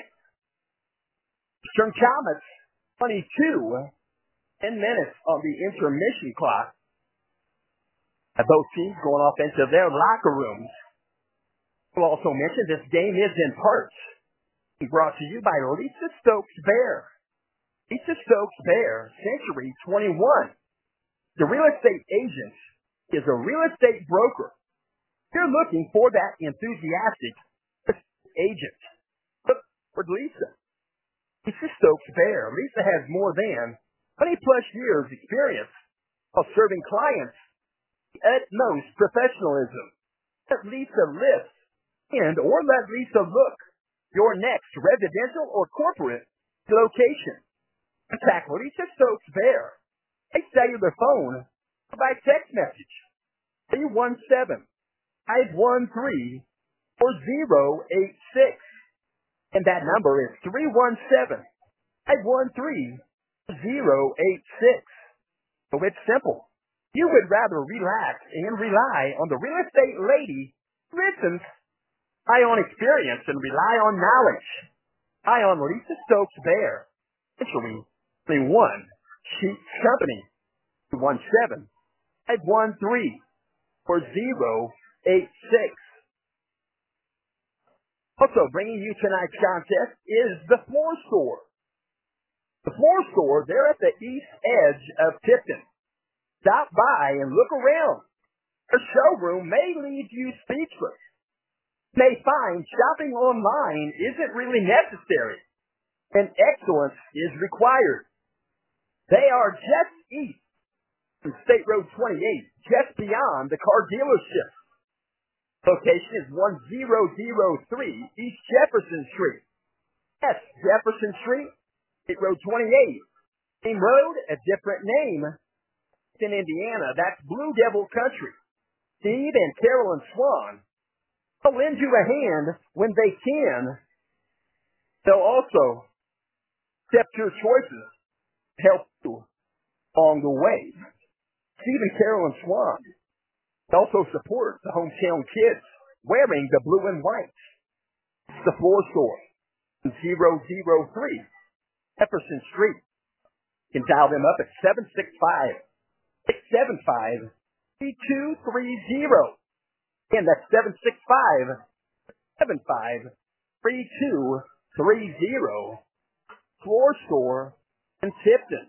Eastern Comets twenty-two. Ten minutes on the intermission clock. Both teams going off into their locker rooms. We'll also mention this game is in parts brought to you by Lisa Stokes Bear. Lisa Stokes Bear, Century twenty-one. The real estate agent is a real estate broker. You're looking for that enthusiastic agent. Look for Lisa. Lisa Stokes Bear. Lisa has more than twenty plus years experience of serving clients at utmost professionalism. Let Lisa lift and or let Lisa look your next residential or corporate location. Contact Lisa Stokes Bear. A cellular phone or by text message. three one seven, five one three, four zero eight six. And that number is three one seven, five one three, four zero eight six. So it's simple. You would rather relax and rely on the real estate lady who listens, rely on experience and rely on knowledge. Rely on Lisa Stokes Bear. Century twenty-one. Sheets Company. two one seven, five one three, four zero eight six. Also bringing you tonight's contest is the Floor Store. The Floor Store, they're at the east edge of Tipton. Stop by and look around. Their showroom may leave you speechless. You may find shopping online isn't really necessary, and excellence is required. They are just east from State Road twenty-eight, just beyond the car dealership. Location is one thousand three East Jefferson Street. Yes, Jefferson Street, State Road twenty-eight. Same road, a different name. In Indiana, that's Blue Devil Country. Steve and Carolyn Swan will lend you a hand when they can. They'll also accept your choices to help you along the way. Steve and Carolyn Swan also support the hometown kids wearing the blue and white. It's the Floor Store, zero zero three Jefferson Street. You can dial them up at seven six five, six seven five, three two three zero. Again, that's seven six five, seven five, three two three zero. Floor Store in Tipton.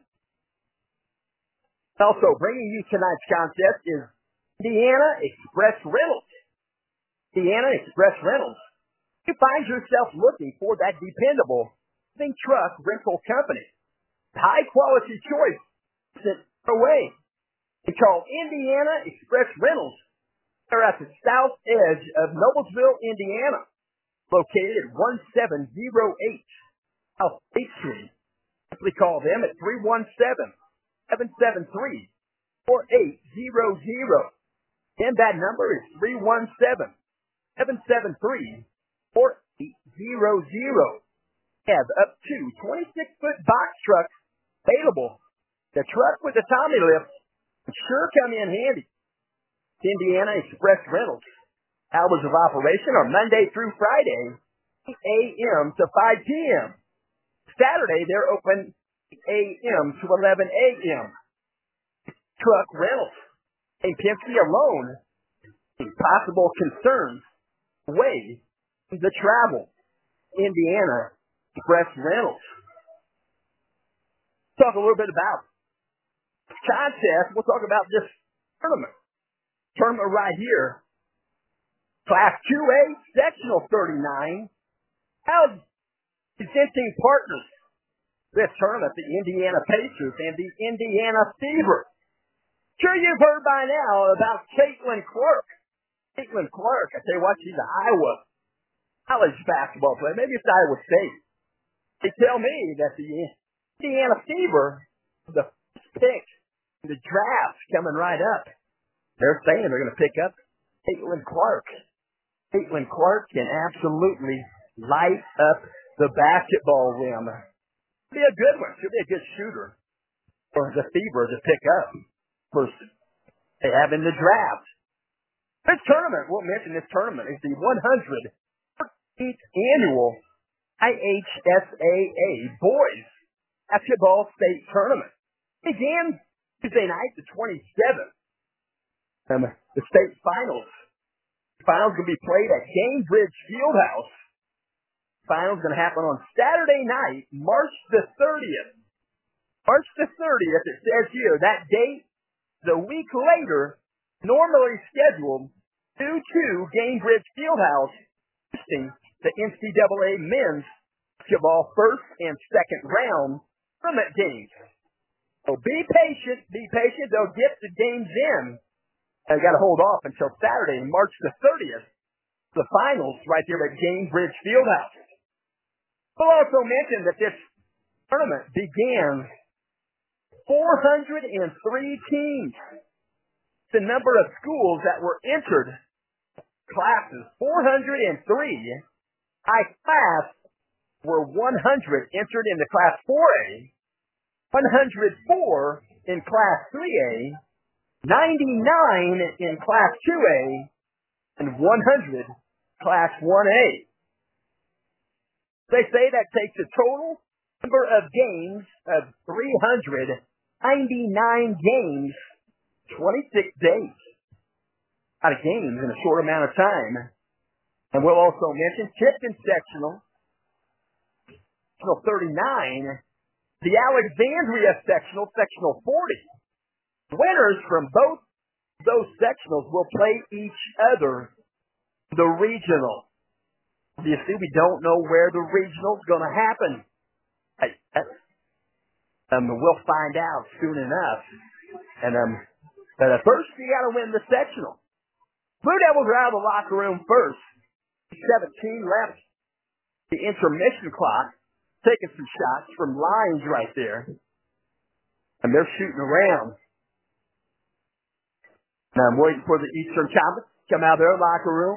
Also bringing you tonight's contest is Indiana Express Rentals. Indiana Express Rentals. You find yourself looking for that dependable thing truck rental company. High quality choice sent away. They call Indiana Express Rentals. They're at the south edge of Noblesville, Indiana, located at one seven zero eight South eighth Street. Simply call them at three one seven, seven seven three, four eight zero zero. And that number is three one seven, seven seven three, four eight zero zero. Have up to twenty-six foot box trucks available. The truck with the Tommy lift will sure come in handy. Indiana Express Rentals. Hours of operation are Monday through Friday, eight a.m. to five p.m. Saturday, they're open eight a.m. to eleven a.m. Truck rentals. A Penske alone, possible concerns away the travel. Indiana Express Rentals. Talk a little bit about contest. We'll talk about this tournament. Tournament right here. Class two A, Sectional thirty-nine. How presenting partners this tournament, the Indiana Pacers and the Indiana Fever. Sure you've heard by now about Caitlin Clark. Caitlin Clark, I tell you what, she's an Iowa college basketball player. Maybe it's Iowa State. They tell me that the Indiana Fever, the first pick in the draft coming right up, they're saying they're going to pick up Caitlin Clark. Caitlin Clark can absolutely light up the basketball rim. She'll be a good one. She'll be a good shooter for the Fever to pick up first they have in the draft. This tournament, we'll mention this tournament, is the one hundred fourteenth annual I H S A A Boys Basketball State Tournament. It began Tuesday night, the twenty-seventh. Um, the state finals. The finals going to be played at Gainbridge Fieldhouse. Finals going to happen on Saturday night, March the thirtieth. March the thirtieth, it says here, that date, the week later, normally scheduled, due to Gainbridge Fieldhouse hosting the N C double A men's basketball first and second round tournament games. So be patient, be patient. They'll get the games in. They got to hold off until Saturday, March the thirtieth, the finals right there at Gainbridge Fieldhouse. We'll also mention that this tournament began four hundred three teams. The number of schools that were entered classes, four hundred three. By class were one hundred entered in the Class four A, one hundred four in Class three A, ninety-nine in Class two A, and one hundred Class one A. They say that takes a total number of games of three hundred ninety-nine games, twenty-six days out of games in a short amount of time. And we'll also mention Tipton Sectional, Sectional thirty-nine, the Alexandria Sectional, Sectional forty. Winners from both those sectionals will play each other, the regional. Obviously, we don't know where the regional's going to happen. I, um, we'll find out soon enough. And um, but first, you got to win the sectional. Blue Devils are out of the locker room first. seventeen left the intermission clock, taking some shots from lines right there. And they're shooting around. And I'm waiting for the Eastern Comets to come out of their locker room.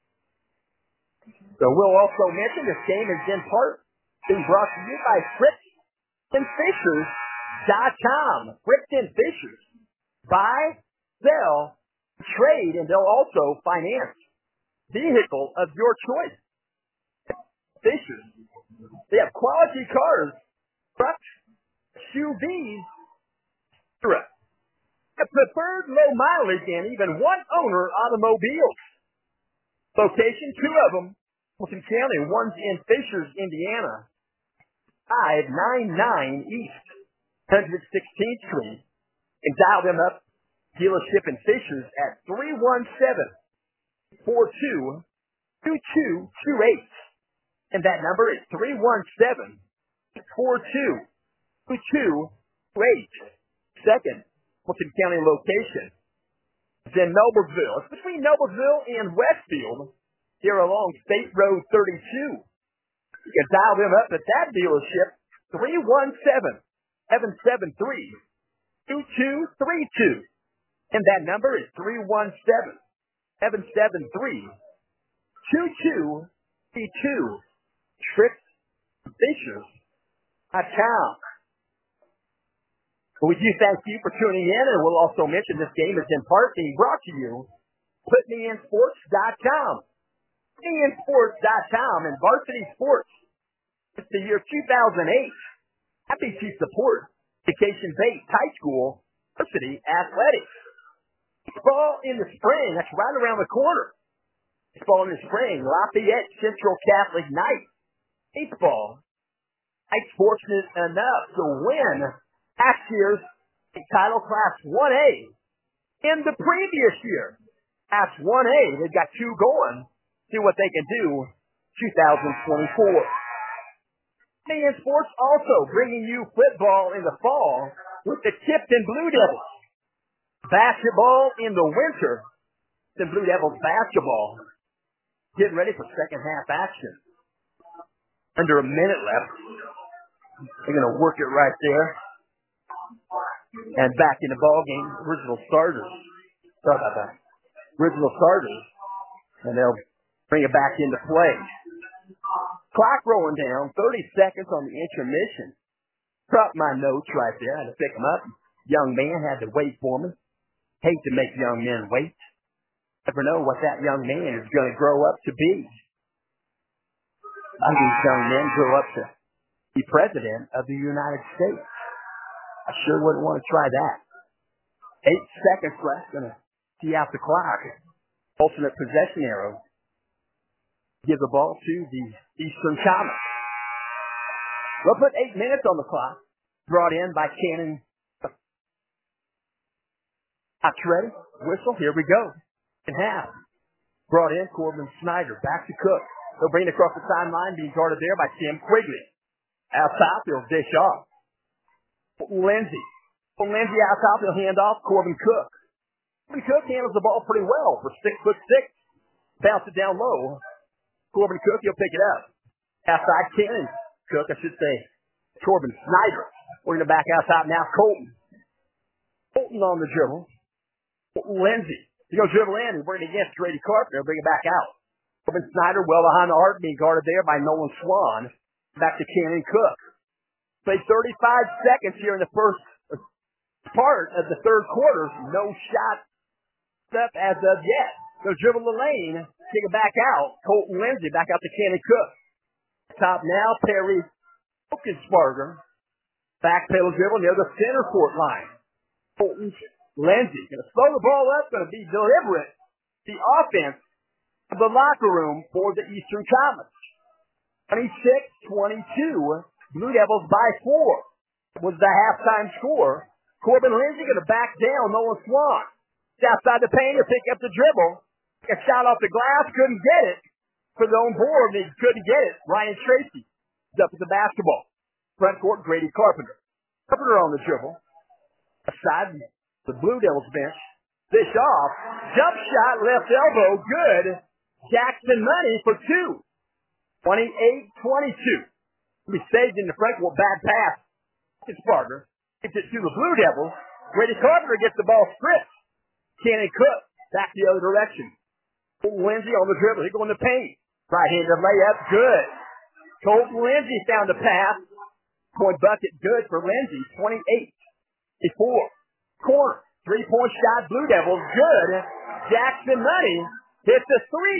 So we'll also mention this game is in part being brought to you by Fricks and Fishers dot com. Fricks and Fishers. Buy, sell, trade, and they'll also finance vehicle of your choice. Fishers. They have quality cars, trucks, S U Vs, trucks. A preferred low mileage and even one owner automobiles. Location, two of them. Wilson County, one's in Fishers, Indiana. five ninety-nine East one hundred sixteenth Street. And dial them up, dealership in Fishers at three one seven, four two two two two eight. And that number is three one seven, four two two two two eight. Second, Wilson County location. It's in Noblesville. It's between Noblesville and Westfield. Here along State Road thirty-two. You can dial them up at that dealership, three one seven, seven seven three, two two three two. And that number is three one seven, seven seven three, two two three two. Tricks Fishers dot com. We do thank you for tuning in, and we'll also mention this game is in part being brought to you put me in sports dot com. put me in sports dot com and Varsity Sports. It's the year two thousand eight. Happy to support education-based high school varsity athletics. Baseball in the spring. That's right around the corner. Baseball in the spring. Lafayette Central Catholic Knights. Baseball. Knights fortunate enough to win last year's title Class one A. In the previous year, Class one A, they've got two going. See what they can do twenty twenty-four. P N Sports also bringing you football in the fall with the Tipton Blue Devils. Basketball in the winter. The Blue Devils basketball getting ready for second half action. Under a minute left. They're going to work it right there. And back in the ball game, original starters. Sorry about that. Original starters. And they'll bring it back into play. Clock rolling down, thirty seconds on the intermission. Dropped my notes right there. I had to pick them up. Young man had to wait for me. Hate to make young men wait. Never know what that young man is going to grow up to be. Some of these young men grow up to be president of the United States. I sure wouldn't want to try that. Eight seconds left. Going to see out the clock. Alternate possession arrow. Give the ball to the Eastern Comets. We'll put eight minutes on the clock. Brought in by Cannon. Not ready. Whistle. Here we go. In half. Brought in Corbin Snyder. Back to Cook. They'll bring it across the sideline. Being guarded there by Tim Quigley. Out top. He'll dish off. Lindsey. Lindsey out top. He'll hand off. Corbin Cook. Corbin Cook handles the ball pretty well for six foot six. Bounce it down low. Corbin Cook, he'll pick it up. Outside Cannon. Cook, I should say. Corbin Snyder. We're going to back outside now. Colton. Colton on the dribble. Lindsey. He's going to dribble in and bring it against Grady Carpenter. Bring it back out. Corbin Snyder well behind the arc, being guarded there by Nolan Swan. Back to Cannon Cook. Played thirty-five seconds here in the first part of the third quarter. No shot up as of yet. They'll dribble the lane. Take it back out. Colton Lindsey back out to Cannon Cook. Top now, Perry Oakensparger. Back pedal dribble near the center court line. Colton Lindsey going to slow the ball up. Going to be deliberate. The offense of the locker room for the Eastern Comets. twenty-six twenty-two. Blue Devils by four. Was the halftime score. Corbin Lindsey going to back down Nolan Swan. Outside the paint, he'll pick up the dribble. A shot off the glass, couldn't get it. For the own board, he couldn't get it. Ryan Tracy is up with the basketball. Front court, Grady Carpenter. Carpenter on the dribble. Aside the Blue Devils bench. Dish off. Jump shot, left elbow, good. Jackson Money for two. twenty-eight twenty-two. Be saved in the front court, bad pass. It's Sparger. Gets it to the Blue Devils. Grady Carpenter gets the ball stripped. Cannon Cook back the other direction. Lindsey on the dribble. He go in the paint. Right-handed layup. Good. Colton Lindsey found the pass. Point bucket good for Lindsey. twenty-eight four. Corner. Three-point shot. Blue Devils. Good. Jackson Money hits the three.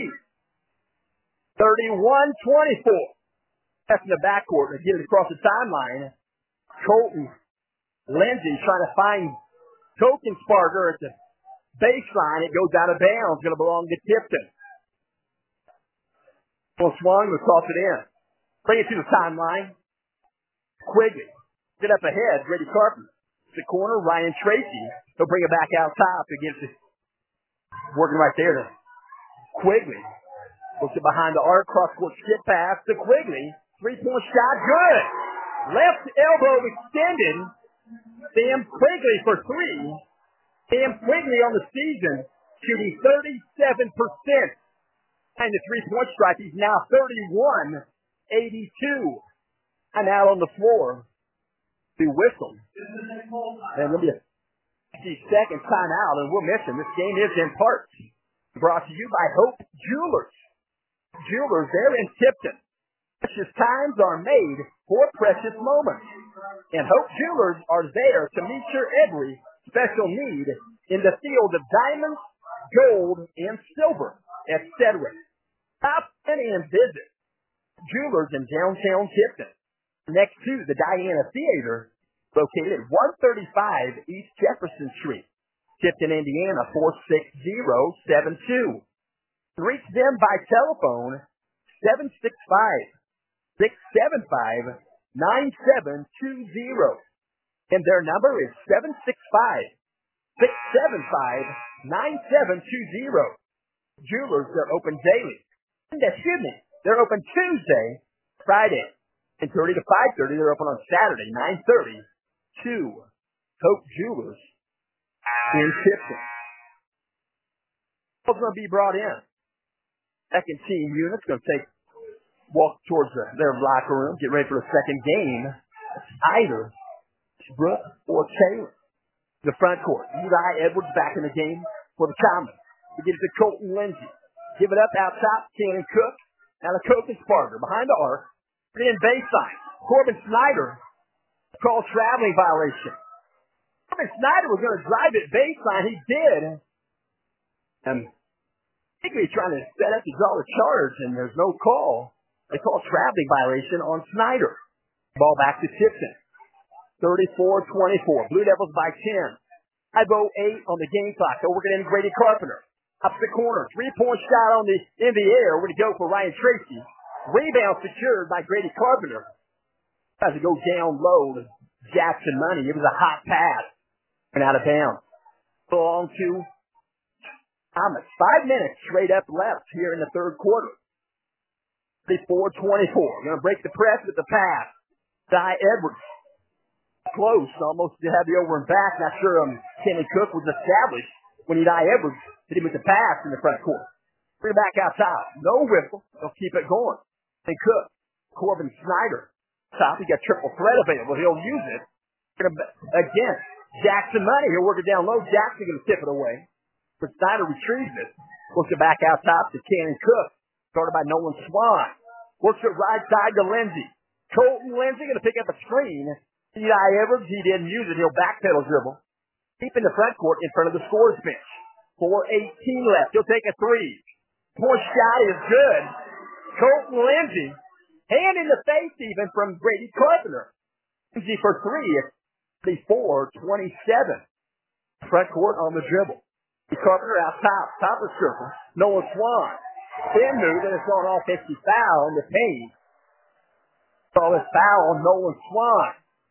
thirty-one twenty-four. That's in the backcourt. They get it across the timeline. Colton Lindsey trying to find Oakensparger at the baseline. It goes out of bounds. Going to belong to Tipton. Well, Swan will toss it in. Bring it to the timeline. Quigley. Get up ahead. Grady Carpenter. The corner. Ryan Tracy. He'll bring it back out top. Against it. Working right there to Quigley. Looks it behind the arc. Cross-court skip pass to Quigley. Three-point shot. Good. Left elbow extended. Sam Quigley for three. Sam Quigley on the season shooting thirty-seven percent. And the three-point strike, he's now thirty-one eighty-two. And out on the floor. Be whistled. And there'll be a fifty-second timeout, and we'll mention this game is in part brought to you by Hope Jewelers. Jewelers there in Tipton. Precious times are made for precious moments. And Hope Jewelers are there to meet your every special need in the field of diamonds, gold, and silver at Sedgwick. Stop in and visit Jewelers in downtown Tipton, next to the Diana Theater, located at one thirty-five East Jefferson Street, Tipton, Indiana, four six zero seven two. Reach them by telephone, seven six five, six seven five, nine seven two zero. And their number is seven six five, six seven five, nine seven two zero. Jewelers, they're open daily. And excuse me, they're open Tuesday, Friday, and thirty to five thirty. They're open on Saturday, nine thirty to Hope Jewelers in Tipton. What's going to be brought in? Second team unit's going to take walk towards the, their locker room, get ready for the second game. Either Brooke or Taylor. The front court. Eli Edwards back in the game for the Commons. We get it to Colton Lindsay. Give it up out top. Cannon Cook. Now the Coke and Sparger behind the arc. Put in baseline. Corbin Snyder called traveling violation. Corbin Snyder was going to drive it baseline. He did. And I think he's trying to set up to draw the charge, and there's no call. They call traveling violation on Snyder. Ball back to Tipton. thirty-four twenty-four. Blue Devils by ten. five oh eight on the game clock. So we're going to end Grady Carpenter. Up the corner. Three-point shot on the in the air. We're going to go for Ryan Tracy. Rebound secured by Grady Carpenter. Tries to go down low to Jackson Money. It was a hot pass. Went out of bounds. Belong to Thomas. Five minutes straight up left here in the third quarter. thirty-four twenty-four. Going to break the press with the pass. Ty Edwards. Close. Almost to have the over and back. Not sure um, Kenny Cook was established when Ty Edwards hit him with the pass in the front court. Bring it back out top. No whistle. They'll keep it going. Kenny Cook. Corbin Snyder. Top. He got triple threat available. He'll use it. Again. Jackson Money. He'll work it down low. Jackson going to tip it away. But Snyder retrieves it. Works it back out top to Cannon Cook. Started by Nolan Swan. Works it right side to Lindsay. Colton Lindsay going to pick up a screen. Eli Edwards, he didn't use it. He'll backpedal dribble. Deep in the front court in front of the scores bench. four eighteen left. He'll take a three. Point shot is good. Colton Lindsay. Hand in the face even from Grady Carpenter. Lindsay for three. It's thirty-four twenty-seven. Front court on the dribble. Carpenter out top. Top of the circle. Noah Swan. Thin move, and it's on offensive foul in the paint. Saw this foul on Nolan Swan.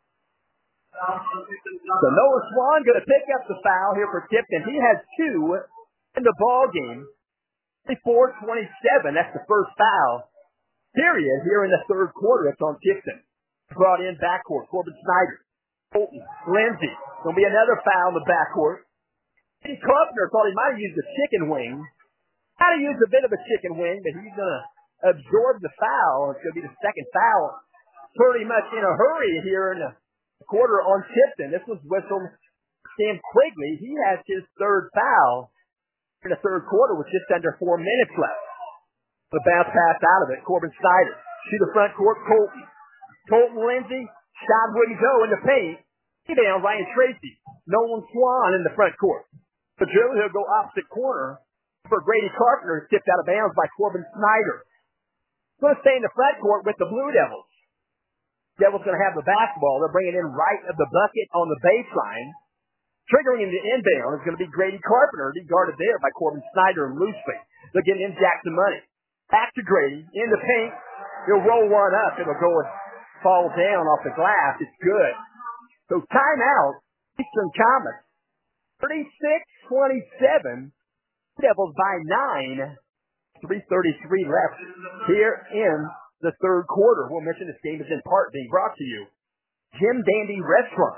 So Noah Swan going to pick up the foul here for Tipton. He has two in the ball game. thirty-four twenty-seven. That's the first foul. Period. Here in the third quarter, it's on Tipton. Brought in backcourt. Corbin Snyder. Colton Lindsay. Going to be another foul in the backcourt. Eddie Carpenter thought he might have used a chicken wing. Might have used a bit of a chicken wing, but he's going to absorb the foul. It's going to be the second foul. Pretty much in a hurry here in the quarter on Tipton. This was whistled Sam Quigley. He has his third foul in the third quarter with just under four minutes left. The bounce pass out of it. Corbin Snyder to the front court. Colton. Colton Lindsay. Shot wouldn't go in the paint. Rebound Ryan Tracy. Nolan Swan in the front court. The drill, he'll go opposite corner for Grady Carpenter. Tipped out of bounds by Corbin Snyder. Going to stay in the front court with the Blue Devils. Devils going to have the basketball. They're bringing in right of the bucket on the baseline. Triggering in the inbound is going to be Grady Carpenter. He guarded there by Corbin Snyder and loosely. They're getting in Jackson Money. Back to Grady. In the paint. He'll roll one up. It'll go and fall down off the glass. It's good. So timeout. Eastern Commerce. thirty-six twenty-seven. Devils by nine. three thirty-three left here in the third quarter. We'll mention this game is in part being brought to you. Jim Dandy Restaurant.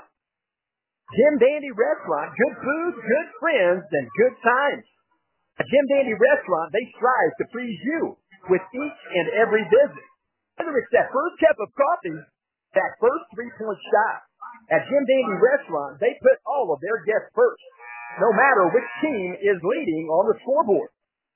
Jim Dandy Restaurant. Good food, good friends, and good times. At Jim Dandy Restaurant, they strive to please you with each and every visit. Whether it's that first cup of coffee, that first three-point shot. At Jim Dandy Restaurant, they put all of their guests first, no matter which team is leading on the scoreboard.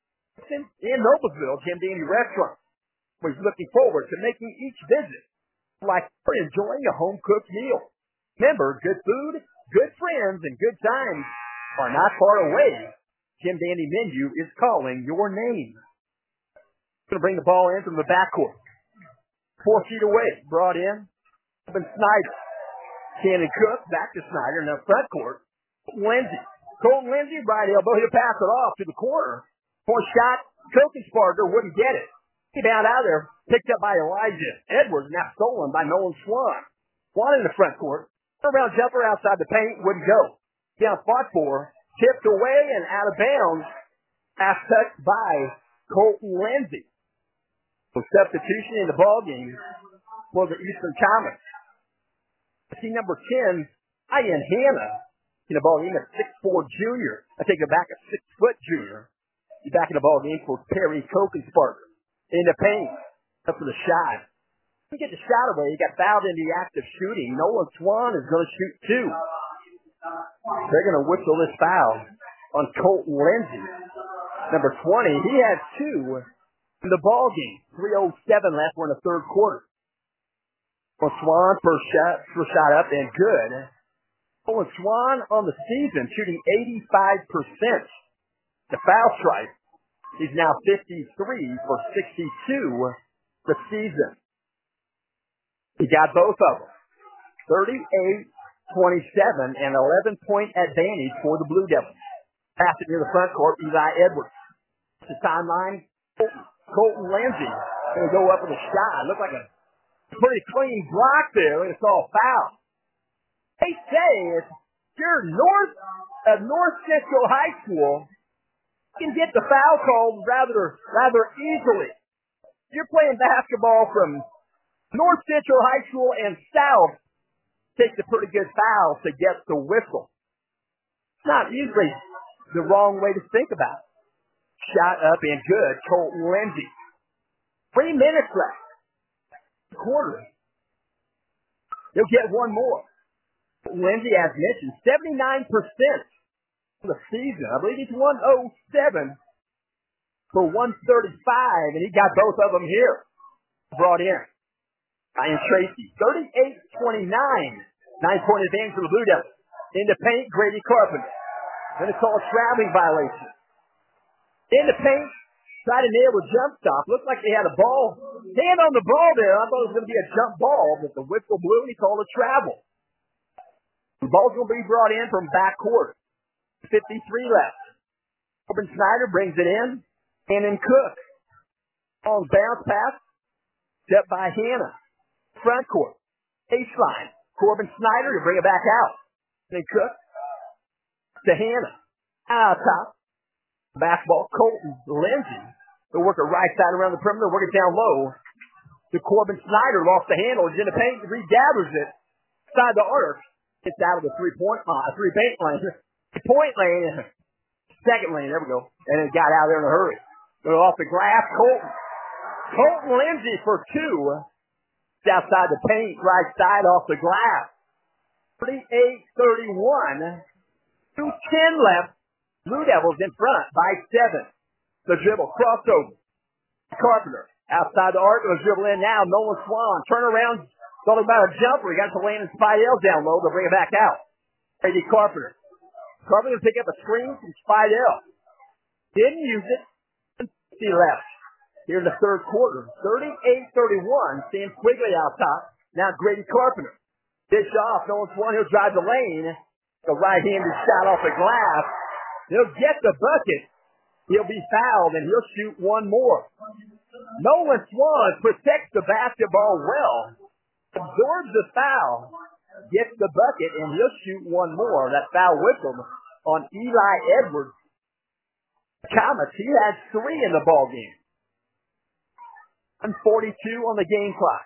In Noblesville, Jim Dandy Restaurant was looking forward to making each visit like enjoying a home-cooked meal. Remember, good food, good friends, and good times are not far away. Jim Dandy Menu is calling your name. Going to bring the ball in from the backcourt. Four feet away. Brought in. Corbin Snyder. Cannon Cook. Back to Snyder in the front court. Lindsey. Colton Lindsey, right elbow. He'll pass it off to the corner. Point shot. Kokensparger wouldn't get it. He down out there. Picked up by Elijah Edwards. Now stolen by Nolan Swan. Swan in the front court. Around jumper outside the paint. Wouldn't go. Down spot four. Tipped away and out of bounds. Pass touched by Colton Lindsey. So substitution in the ball game for the Eastern Comets. See number ten, Ian Hanna in the ball game, a six foot four junior. I take it back, a six foot junior. He's back in the ball game for Perry Kokensparger. In the paint, up for the shot. He get the shot away. He got fouled in the act of shooting. Nolan Swan is going to shoot two. They're going to whistle this foul on Colton Lindsey. Number twenty, he had two in the ball game. three oh seven left. We're in the third quarter. Well, Swan first shot, first shot up and good. Nolan Swan on the season shooting eighty-five percent. The foul strike. He's now fifty-three for sixty-two the season. He got both of them. thirty-eight twenty-seven and eleven point advantage for the Blue Devils. Pass it near the front court. Eli Edwards. The timeline. Colton Lindsey going to go up with a shot. Looked like a pretty clean block there. It's all foul. They say if you're north of North Central High School, you can get the foul called rather rather easily. You're playing basketball from North Central High School and south. Takes a pretty good foul to get the whistle. It's not usually the wrong way to think about it. Shot up and good. Colton Lindsey. Three minutes left. Quarter. He'll get one more. Lindsey, as mentioned, seventy-nine percent of the season. I believe he's one oh seven for one thirty-five, and he got both of them here. Brought in. Ryan Tracy, thirty-eight twenty-nine. Nine-point advantage for the Blue Devils. In the paint, Grady Carpenter. Then it's called a traveling violation. In the paint, tried to nail a jump stop. Looked like they had a ball. Hand on the ball there. I thought it was going to be a jump ball, but the whistle blew and he called a travel. The ball's going to be brought in from backcourt. fifty-three left. Corbin Snyder brings it in. Cannon Cook. On bounce pass. Set by Hanna. Front court. Baseline. Corbin Snyder to bring it back out. Then Cook. To Hanna. Out top. Basketball. Colton Lindsey. They'll work it right side around the perimeter. Work it down low. To Corbin Snyder. Lost the handle. He's in the paint. Regathers it. Side the arc. Gets out of the three-point line. Uh, three-point lane. Point lane. Second lane. There we go. And it got out there in a hurry. Go off the glass. Colton. Colton Lindsey for two. It's outside the paint. Right side off the glass. thirty-eight thirty-one. two ten left. Blue Devils in front by seven. The dribble. Crossover. Carpenter. Outside the arc. The dribble in now. Nolan Swan. Turn around. Talking about a jumper. He got to Landon Spidell down low. They'll bring it back out. Grady Carpenter. Carpenter will pick up a screen from Spidell. Didn't use it. He left. Here in the third quarter. thirty-eight thirty-one. Sam Quigley out top. Now Grady Carpenter. Dish off. Nolan Swan. He'll drive the lane. The right-handed shot off the glass. He'll get the bucket. He'll be fouled, and he'll shoot one more. Nolan Swan protects the basketball well. Absorbs the foul. Gets the bucket, and he'll shoot one more. That foul whistle on Eli Edwards. Comets, he had three in the ball game. one forty-two on the game clock.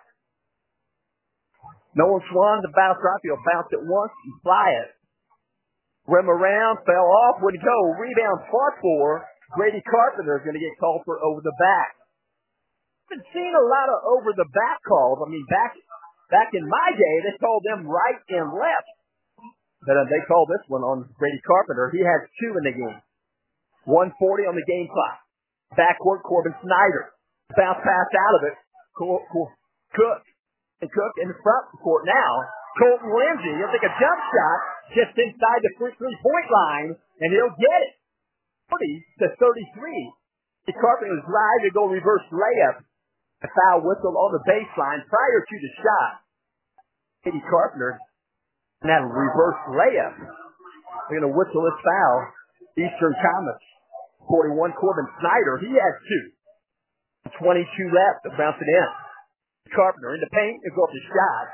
Nolan Swan, the bounce drop. He'll bounce it once and fly it. Rim around, fell off, wouldn't go. Rebound fought for. Grady Carpenter is going to get called for over the back. I've been seeing a lot of over the back calls. I mean, back back in my day, they called them right and left. But uh, they called this one on Grady Carpenter. He has two in the game. one forty on the game clock. Backcourt, Corbin Snyder. Bounce pass out of it. Cool, cool. Cook. And Cook in the front court now. Colton Lindsey. He'll take a jump shot just inside the three-point line, and he'll get it. forty to thirty-three. The Carpenter was live to go reverse layup. A foul whistle on the baseline prior to the shot. Eddie Carpenter and that reverse layup. They're going to whistle this foul. Eastern Comets. forty-one, Corbin Snyder. He has two. twenty-two left to bounce it in. Carpenter in the paint. He'll go up the shot.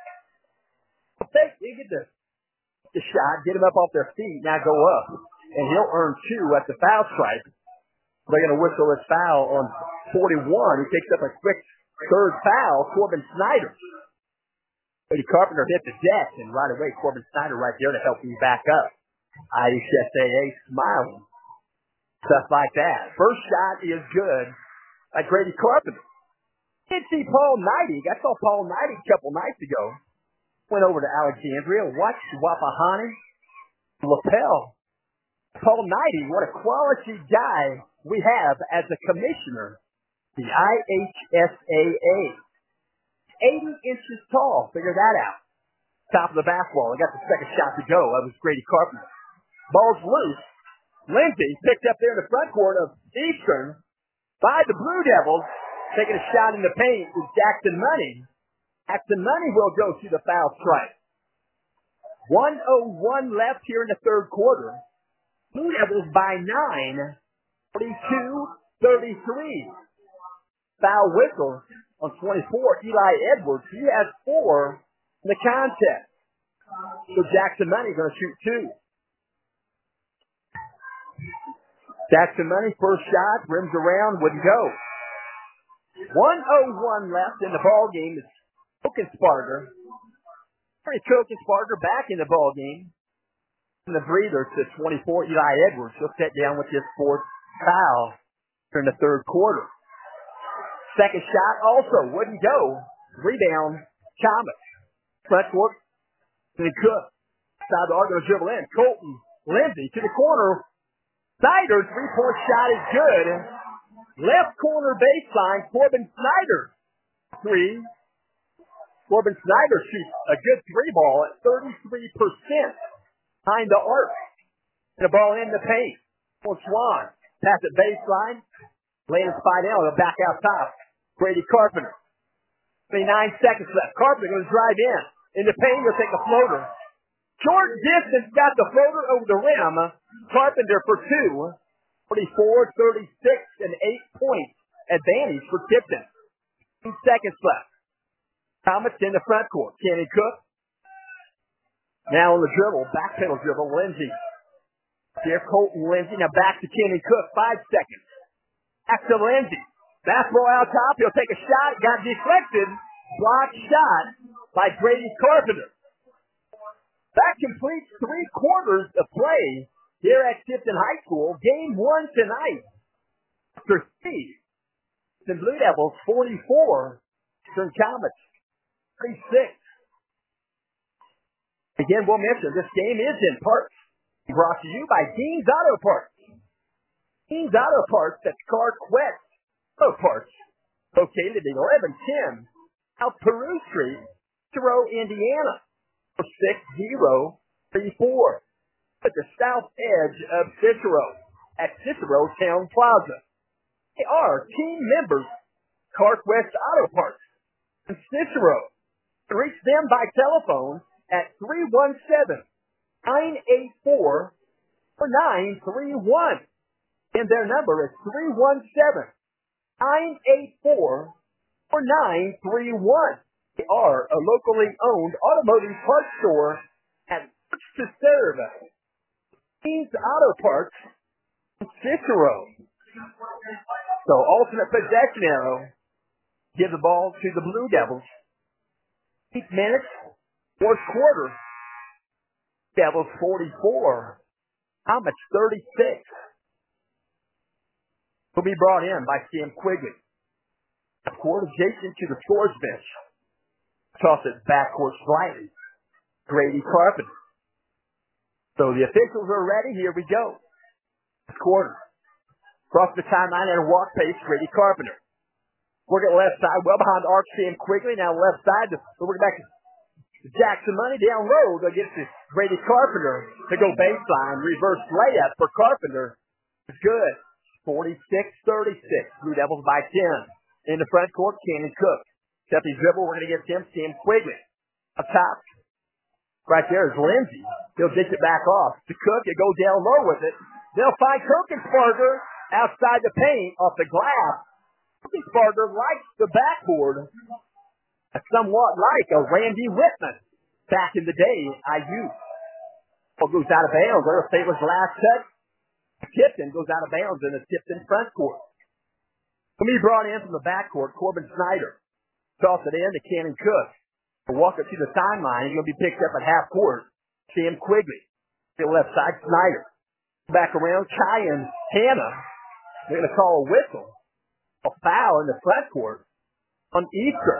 They get the, the shot, get him up off their feet, now go up. And he'll earn two at the foul stripe. They're going to whistle this foul on forty-one. He picks up a quick third foul. Corbin Snyder. Eddie Carpenter hit the deck, and right away, Corbin Snyder right there to help him back up. I H S A A smiling. Stuff like that. First shot is good by Grady Carpenter. Did see Paul Knighty. I saw Paul Knighty a couple nights ago. Went over to Alexandria, watched Wapahani, lapel. Paul Knighty, what a quality guy we have as a commissioner. The I H S A A. eighty inches tall. Figure that out. Top of the basketball. I got the second shot to go. That was Grady Carpenter. Ball's loose. Lindsay picked up there in the front court of Eastern by the Blue Devils. Taking a shot in the paint with Jackson Money. Jackson Money will go to the foul stripe. one oh one left here in the third quarter. Blue Devils by nine. forty-two thirty-three. Foul whistle on twenty-four. Eli Edwards. He has four in the contest. So Jackson Money going to shoot two. Jackson Money, first shot, rims around, wouldn't go. one oh one left in the ball game. It's Kokensparger. Pretty Kokensparger back in the ball game. And the breather to twenty-four, Eli Edwards. He'll set down with his fourth foul in the third quarter. Second shot also wouldn't go. Rebound, Thomas. Front court, and Cook. Side the arc going to dribble in. Colton Lindsay to the corner. Snyder, three-point shot is good. Left corner baseline, Corbin Snyder. Three. Corbin Snyder shoots a good three ball at thirty-three percent behind the arc. And the ball in the paint. For Swan. Pass it baseline. Landon Spidell, he'll back out top. Grady Carpenter. twenty-nine seconds left. Carpenter going to drive in. In the paint, he'll take a floater. Short distance, got the floater over the rim. Carpenter for two. forty-four thirty-six, and eight points advantage for Tipton. Two seconds left. Thomas in the front court. Kenny Cook. Now on the dribble. Back pedal dribble. Lindsay. Here, Colton Lindsay. Now back to Kenny Cook. Five seconds. Back to Lindsay. Basketball out top. He'll take a shot. Got deflected. Blocked shot by Grady Carpenter. That completes three quarters of play here at Tipton High School. Game one tonight. After three. The Blue Devils forty-four. Eastern Comets thirty-six. Again, we'll mention this game is in part brought to you by Dean's Auto Parts. Dean's Auto Parts, that's CarQuest Auto Parts. Located at eleven ten South Peru Street, Cicero, Indiana. six zero three four. At the south edge of Cicero, at Cicero Town Plaza. They are team members, CarQuest Auto Parts in Cicero. Reach them by telephone at three one seven, nine eight four, four nine three one. And their number is three one seven, nine eight four, four nine three one. They are a locally owned automotive parts store and works to serve Dean's Auto Parts in Cicero. So alternate possession arrow. Give the ball to the Blue Devils. Eight minutes, fourth quarter. Devils forty-four. Comets thirty-six. Will be brought in by Sam Quigley. Court adjacent to the scores bench. Toss it backcourt slightly. Grady Carpenter. So the officials are ready. Here we go. Quarter. Across the timeline at a walk pace, Grady Carpenter. Work at left side, well behind arc, Sam Quigley. Now left side, we're back to Jackson Money down low. They'll get to Grady Carpenter to go baseline. Reverse layup for Carpenter. It's good. forty-six thirty-six. Blue Devils by ten. In the front court, Cannon Cook. Except his dribble, we're going to get Tim, Tim Quigley. Up top. Right there is Lindsey. He'll dish it back off to Cook. He'll go down low with it. They'll find Kokensparger outside the paint off the glass. Kokensparger likes the backboard somewhat like a Randy Whitman back in the day, I U. Ball goes out of bounds. Earl Stabler's last touch. Tipton goes out of bounds in the Tipton front court. When he brought in from the backcourt, Corbin Snyder tossed it in to Cannon Cook. To walk it to the timeline, he's going to be picked up at half court. Sam Quigley. To the left side, Snyder. Back around, Kai and Hannah. They're going to call a whistle. A foul in the front court on Easter.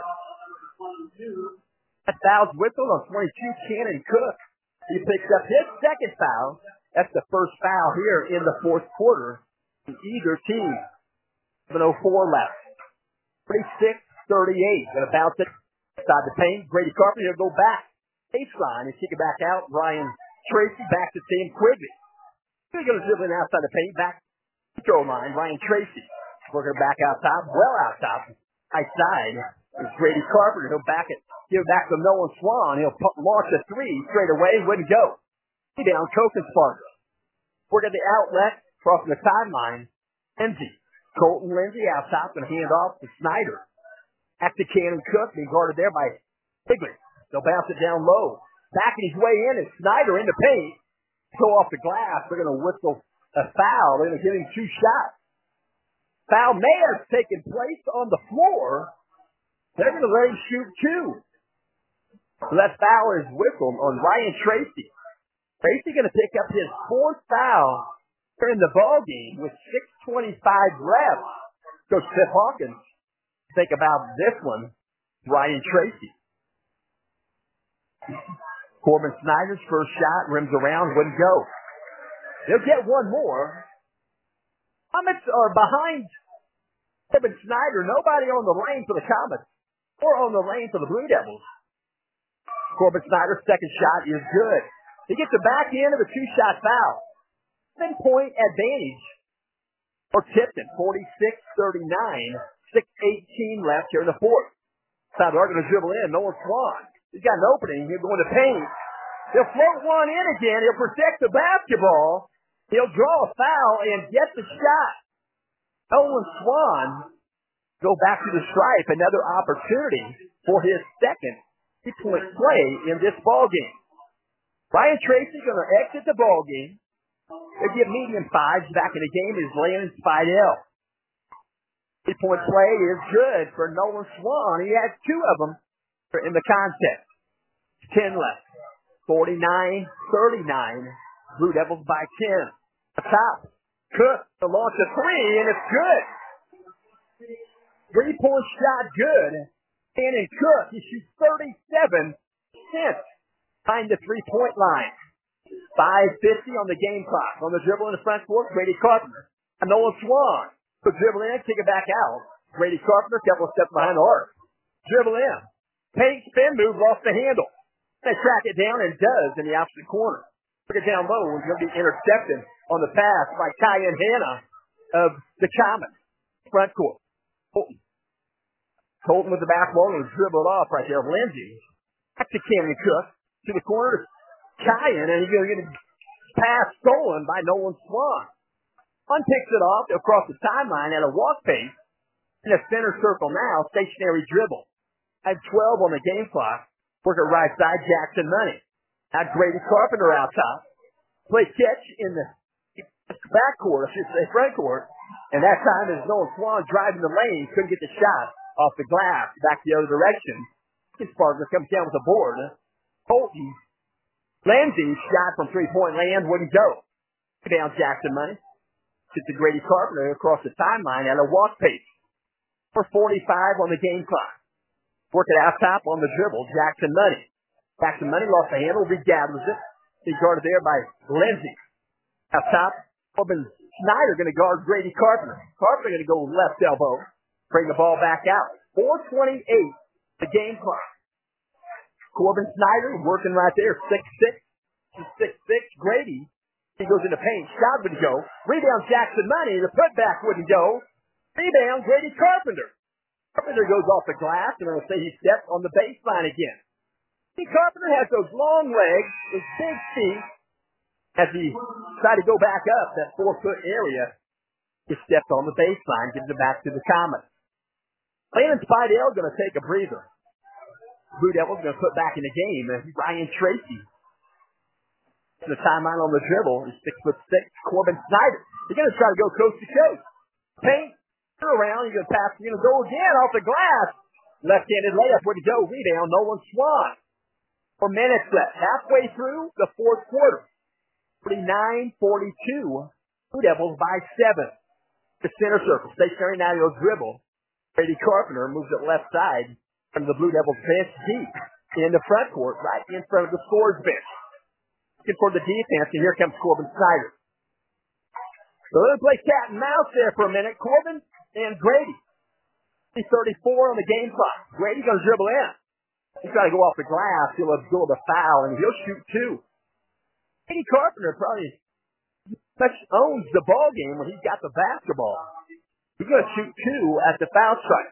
That foul's whistled on twenty-two, Cannon Cook. He picks up his second foul. That's the first foul here in the fourth quarter on either team. seven oh four left. thirty-six thirty-eight. Going to bounce it inside the paint. Grady Carpenter will go back. Baseline and kick it back out. Ryan Tracy back to Sam Quigley. He's going to dribble in outside the paint. Back throw line. Ryan Tracy. Working back out top. Well out top. Right side is Grady Carpenter. He'll back it. Give it back to Nolan Swan. He'll put, launch a three straight away. Wouldn't go. He down Kokensparger. Working the outlet. Crossing the timeline. Lindsey. Colton Lindsey out top. Going to hand off to Snyder. Back to Cannon Cook. Being guarded there by Quigley. They'll bounce it down low. Backing his way in is Snyder in the paint. Go off the glass. They're going to whistle a foul. They're going to give him two shots. Foul may have taken place on the floor. They're going to let him shoot two. So that foul is whistled on Ryan Tracy. Tracy going to pick up his fourth foul in the ball game with six twenty-five left. Coach Cliff Hawkins, think about this one. Ryan Tracy. Corbin Snyder's first shot rims around, wouldn't go. They'll get one more. Comets are behind Corbin Snyder. Nobody on the lane for the Comets or on the lane for the Blue Devils. Corbin Snyder's second shot is good. He gets the back end of a two-shot foul. Seven-point advantage for Tipton. forty-six thirty-nine. six eighteen left here in the fourth. Now they're going to dribble in. Nolan Swan. He's got an opening. He'll go into paint. He'll float one in again. He'll protect the basketball. He'll draw a foul and get the shot. Nolan Swan go back to the stripe. Another opportunity for his second three-point play in this ball game. Ryan Tracy going to exit the ball game. They give medium fives. Back in the game is Landon Spidell. Three-point play is good for Nolan Swan. He has two of them in the contest. Ten left. forty-nine thirty-nine. Blue Devils by ten. Up top. Cook to launch a three, and it's good. Three-point shot good. Cannon Cook, he shoots thirty-seven percent behind the three-point line. five fifty on the game clock. On the dribble in the front court, Grady Carpenter. And Nolan Swan. So dribble in, kick it back out. Grady Carpenter, couple of steps behind the arc. Dribble in. Paint spin move off the handle. They track it down and does in the opposite corner. Took it down low and going to be intercepted on the pass by Kyan Hanna of the Comets. Front court. Colton. Colton with the basketball and dribbled off right there. Lindsey. Back to Cannon Cook. To the corner. Kyan, and he's going to get a pass stolen by Nolan Swan. Swan picks it off across the timeline at a walk pace. In a center circle now. Stationary dribble. At twelve on the game clock. Worker right side, Jackson Money. Now Grady Carpenter out top. Play catch in the backcourt, I should say front court. And that time is Nolan Swan driving the lane. Couldn't get the shot off the glass. Back the other direction. Sparkler comes down with the board. Colton. Lindsey shot from three-point land. Wouldn't go. Down Jackson Money. Gets to Grady Carpenter across the timeline at a walk pace. For forty-five on the game clock. Work it out top on the dribble. Jackson Money. Jackson Money lost the handle. Regathers it. He's guarded there by Lindsey. Out top, Corbin Snyder going to guard Grady Carpenter. Carpenter going to go left elbow. Bring the ball back out. four twenty-eight, the game clock. Corbin Snyder working right there. six six to six six. Grady He goes into paint. Shot would go. Rebound Jackson Money. The putback wouldn't go. Rebound Grady Carpenter. Carpenter goes off the glass, and I'm going to say he stepped on the baseline again. Grady Carpenter has those long legs, those big feet. As he tried to go back up that four-foot area, he stepped on the baseline, gives it back to the Comets. Landon Spidell going to take a breather. Blue Devils going to put back in the game. And Ryan Tracy. The timeline on the dribble is six foot six. Corbin Snyder. He's going to try to go coast to coast. Paint. Turn around. He's going to pass. He's going to go again off the glass. Left-handed layup. Where to go? Rebound. Nolan Swan. Four minutes left. Halfway through the fourth quarter. forty-nine forty-two. Blue Devils by seven. The center circle. Stationary now he'll dribble. Grady Carpenter moves it left side from the Blue Devils bench deep in the front court, right in front of the scores bench. Looking for the defense, and here comes Corbin Snyder. So they're going to play cat and mouse there for a minute. Corbin and Grady. thirty-four on the game clock. Grady's going to dribble in. He's trying to go off the glass. He'll absorb a foul, and he'll shoot two. Grady Carpenter probably owns the ball game when he's got the basketball. He's going to shoot two at the foul strike.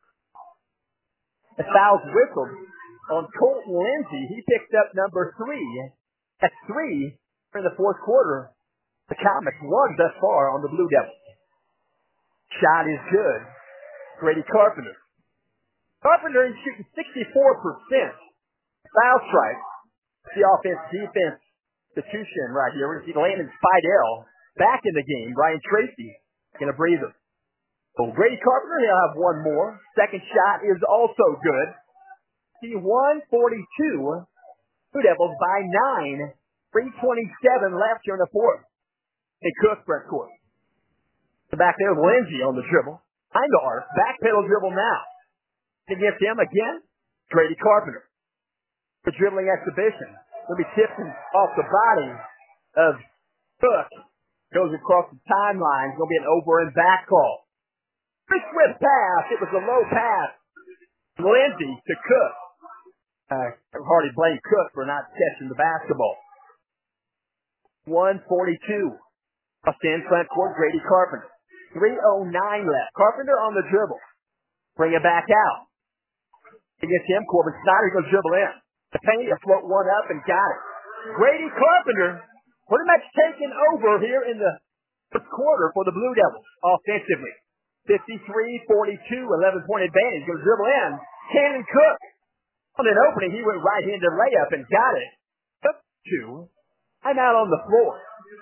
The foul's whistled on Colton Lindsay. He picked up number three. That's three in the fourth quarter. The Comets won thus far on the Blue Devils. Shot is good. Grady Carpenter. Carpenter is shooting sixty-four percent. Foul strike. The offense-defense institution right here. We're going to see Landon Spidell back in the game. Ryan Tracy in a breather. So Grady Carpenter, he'll have one more. Second shot is also good. See one forty-two. Blue Devils by nine. three twenty-seven left here in the fourth. Hey, Cook, front court. Back there with Lindsay on the dribble. Behind the arc. Backpedal dribble now. Against him again. Grady Carpenter. The dribbling exhibition. Will be tipped off the body of Cook. Goes across the timeline. It's going to be an over and back call. Pretty swift pass. It was a low pass. Lindsay to Cook. Uh, hardly blame Cook for not catching the basketball. one forty-two. Up in front court, Grady Carpenter. three oh nine left. Carpenter on the dribble. Bring it back out. Against him, Corbin Snyder goes dribble in. The paint, a float one up and got it. Grady Carpenter pretty much taken over here in the first quarter for the Blue Devils offensively. fifty-three forty-two, eleven-point advantage. Goes dribble in. Cannon Cook. On an opening, he went right-handed layup and got it. Took two. I'm out on the floor.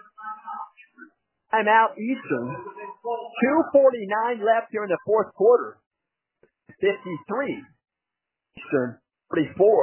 I'm out Eastern. two forty-nine left here in the fourth quarter. fifty-three. Eastern, forty-four.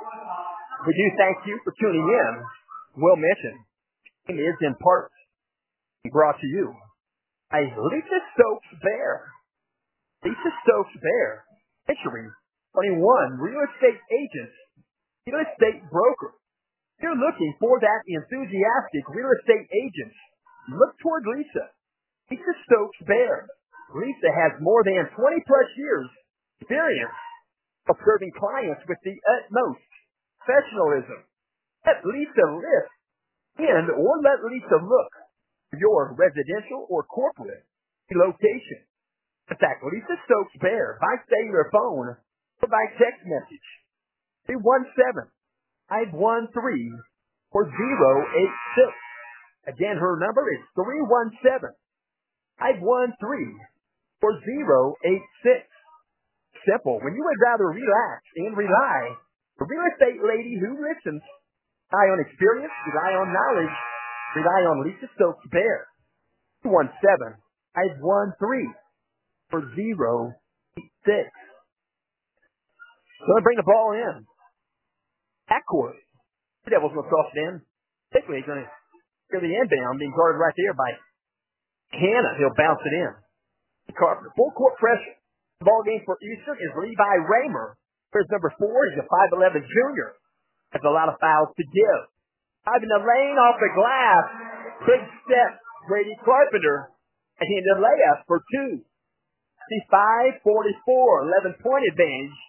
We do thank you for tuning in. Will mention, it is in part brought to you by Lisa Stokes Bear. Lisa Stokes Bear, featuring twenty-one real estate agents, real estate broker. If you're looking for that enthusiastic real estate agent, look toward Lisa. Lisa Stokes Bear. Lisa has more than twenty plus years experience of serving clients with the utmost professionalism. Let Lisa list in or let Lisa look for your residential or corporate location. In fact, Lisa Stokes Bear by cellular phone or by text message. three one seven, five one three, four zero eight six. Again, her number is three one seven, five one three, four zero eight six. Simple. When you would rather relax and rely, the real estate lady who listens, rely on experience, rely on knowledge, rely on Lisa Stokes Bear. two one seven, five one three, four zero eight six. Going to bring the ball in. Backcourt. The Devils will cross it in. Particularly going to go the inbound, being guarded right there by Hannah. He'll bounce it in. Carpenter. Full court pressure. The ball game for Eastern is Levi Raymer. Here's number four. He's a five eleven junior. Has a lot of fouls to give. Five in the lane off the glass. Big step. Grady Carpenter. And he the layup for two. fifty-five forty-four. eleven-point advantage.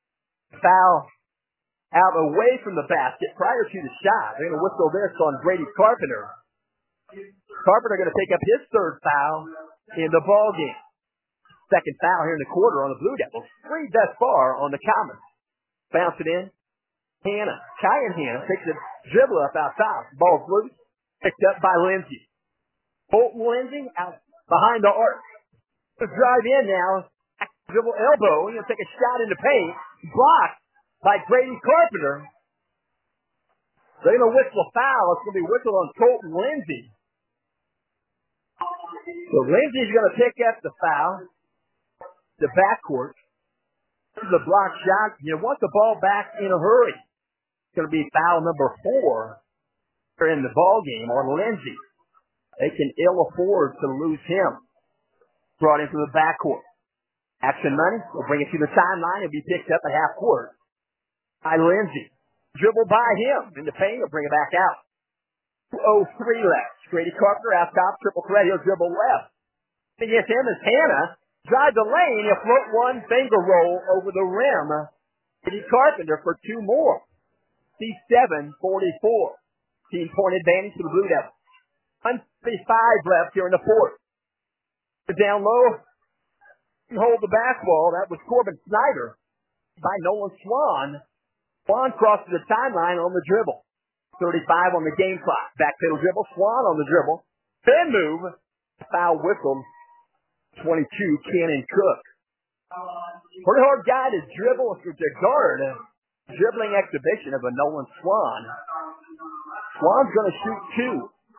Foul out away from the basket prior to the shot. They're going to whistle this on Grady Carpenter. Carpenter going to pick up his third foul in the ball game. Second foul here in the quarter on the Blue Devils. Three thus far on the Comets. Bounce it in. Hannah. Cheyenne Hannah picks a dribble up out top. Ball's loose. Picked up by Lindsay. Colton Lindsay out behind the arc. Drive in now. Dribble elbow. He's going to take a shot in the paint. Blocked by Grady Carpenter. They're going to whistle a foul. It's going to be whistled on Colton Lindsay. So Lindsay's going to pick up the foul. The backcourt. This is a block shot. You want the ball back in a hurry. It's going to be foul number four in the ball game on Lindsay. They can ill afford to lose him. Brought into the backcourt. Action money. We'll bring it to the timeline. It'll be picked up at half court by Lindsay. Dribble by him in the paint. He'll bring it back out. two oh three left. Grady Carpenter out top. Triple threat. He'll dribble left. Against him is Hannah. Drive the lane. He'll float one finger roll over the rim. Grady Carpenter for two more. C seven forty-four. Team point advantage to the Blue Devils. one thirty-five left here in the fourth. Down low. Hold the basketball. That was Corbin Snyder by Nolan Swan. Swan crosses the timeline on the dribble. thirty-five on the game clock. Backpedal dribble. Swan on the dribble. Then move. Foul whistle. twenty-two, Cannon Cook. Pretty hard guy to dribble to guard. Dribbling exhibition of a Nolan Swan. Swan's going to shoot two.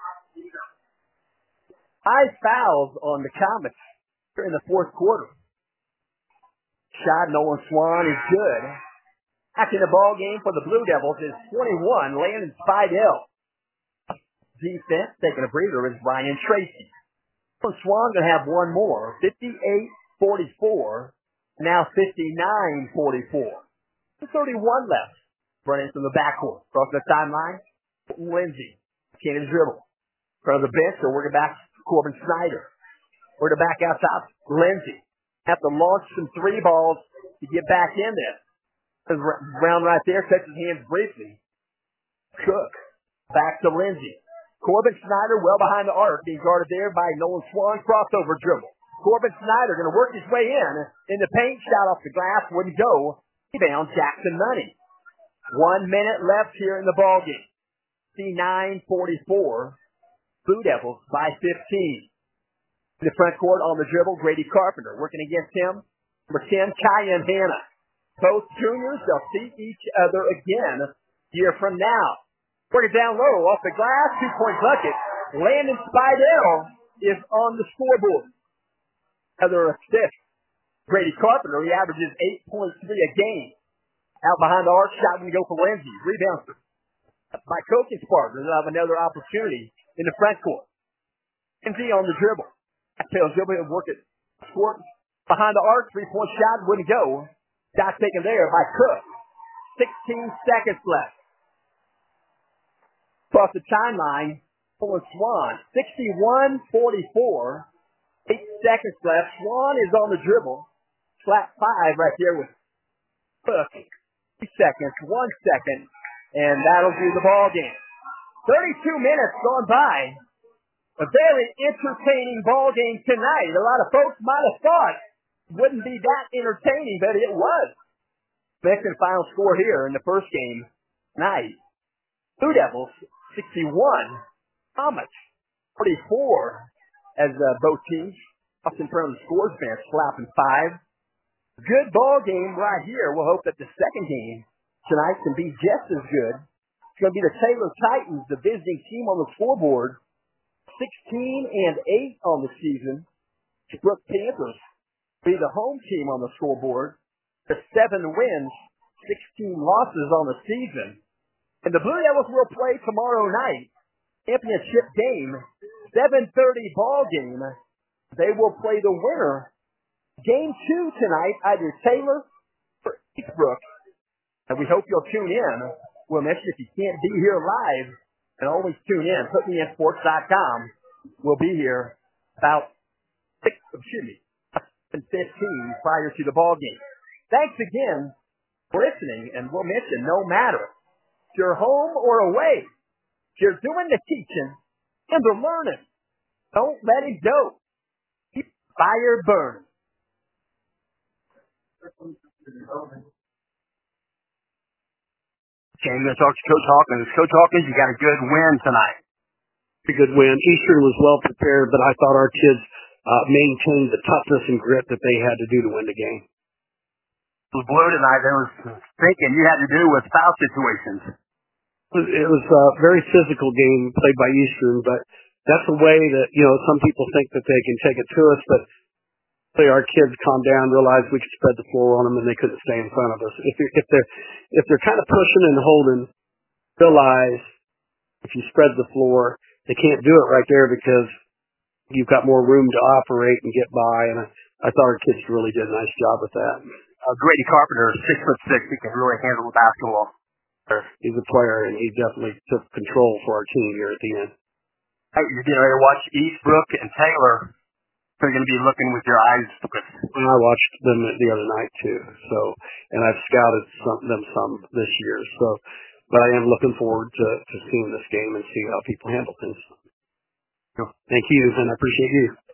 Five fouls on the Comets in the fourth quarter. Shot Nolan Swan is good. Back in the ball game for the Blue Devils is twenty-one, Landon Spidell. Defense taking a breather is Ryan Tracy. Swan going to have one more. fifty-eight forty-four. Now fifty-nine forty-four. thirty-one left. Running from the backcourt. Across the timeline. Lindsay. Cannon dribble. In front of the bench. So we're back to Corbin Snyder. We're to back out top. Lindsay. Have to launch some three balls to get back in there. Round right there. Touches his hands briefly. Cook. Back to Lindsay. Corbin Snyder well behind the arc, being guarded there by Nolan Swan. Crossover dribble. Corbin Snyder going to work his way in. In the paint, shot off the glass, wouldn't go. Rebound, Jackson Money. One minute left here in the ballgame. fifty-nine forty-four. Blue Devils by fifteen. In the front court on the dribble, Grady Carpenter. Working against him, number ten, Cheyenne Hannah. Both juniors, they'll see each other again a year from now. Work it down low, off the glass, two-point bucket. Landon Spidell is on the scoreboard. Another assist. Grady Carpenter, he averages eight point three a game. Out behind the arc, shot going to go for Lindsay. Rebound by coaching partner. They'll have another opportunity in the front court. Lindsay on the dribble. Tails dribble and work it. Squirt behind the arc, three-point shot wouldn't go. Shot taken there by Cook. sixteen seconds left. Across the timeline, pulling Swan. sixty-one forty-four. Eight seconds left. Swan is on the dribble. Flat five right there with Cook. Three seconds, one second, and that'll do the ball game. thirty-two minutes gone by. A very entertaining ball game tonight. A lot of folks might have thought it wouldn't be that entertaining, but it was. Next and final score here in the first game tonight. Blue Devils, sixty-one. Comets, forty-four. As uh, both teams up in front of the scores bench, slapping five. Good ball game right here. We'll hope that the second game tonight can be just as good. It's going to be the Taylor Titans, the visiting team on the scoreboard. sixteen and eight on the season. Brook Panthers be the home team on the scoreboard. The seven wins, sixteen losses on the season. And the Blue Devils will play tomorrow night. Championship game, seven thirty ball game. They will play the winner. Game two tonight, either Taylor or Eastbrook. And we hope you'll tune in. We'll mention if you can't be here live, and always tune in. put me in sports dot com. We'll be here about six, excuse me, seven fifteen prior to the ball game. Thanks again for listening, and we'll mention no matter if you're home or away, if you're doing the teaching, and they're learning. Don't let it go. Keep the fire burning. Okay, I'm going to talk to Coach Hawkins. Coach Hawkins, you got a good win tonight. A good win. Eastern was well prepared, but I thought our kids uh, maintained the toughness and grit that they had to do to win the game. The Blue tonight, there was thinking you had to do with foul situations. It was, it was a very physical game played by Eastern, but that's a way that, you know, some people think that they can take it to us, but really our kids calmed down, realized we could spread the floor on them, and they couldn't stay in front of us. If they're, if they're, if they're kind of pushing and holding, realize if you spread the floor, they can't do it right there because you've got more room to operate and get by, and I, I thought our kids really did a nice job with that. Uh, Grady Carpenter, six foot six, he can really handle the basketball. He's a player, and he definitely took control for our team here at the end. Hey, you're getting ready to watch Eastbrook and Taylor. They're going to be looking with your eyes focused. And I watched them the other night too. So, and I've scouted some, them some this year. So, but I am looking forward to, to seeing this game and see how people handle things. Thank you, and I appreciate you.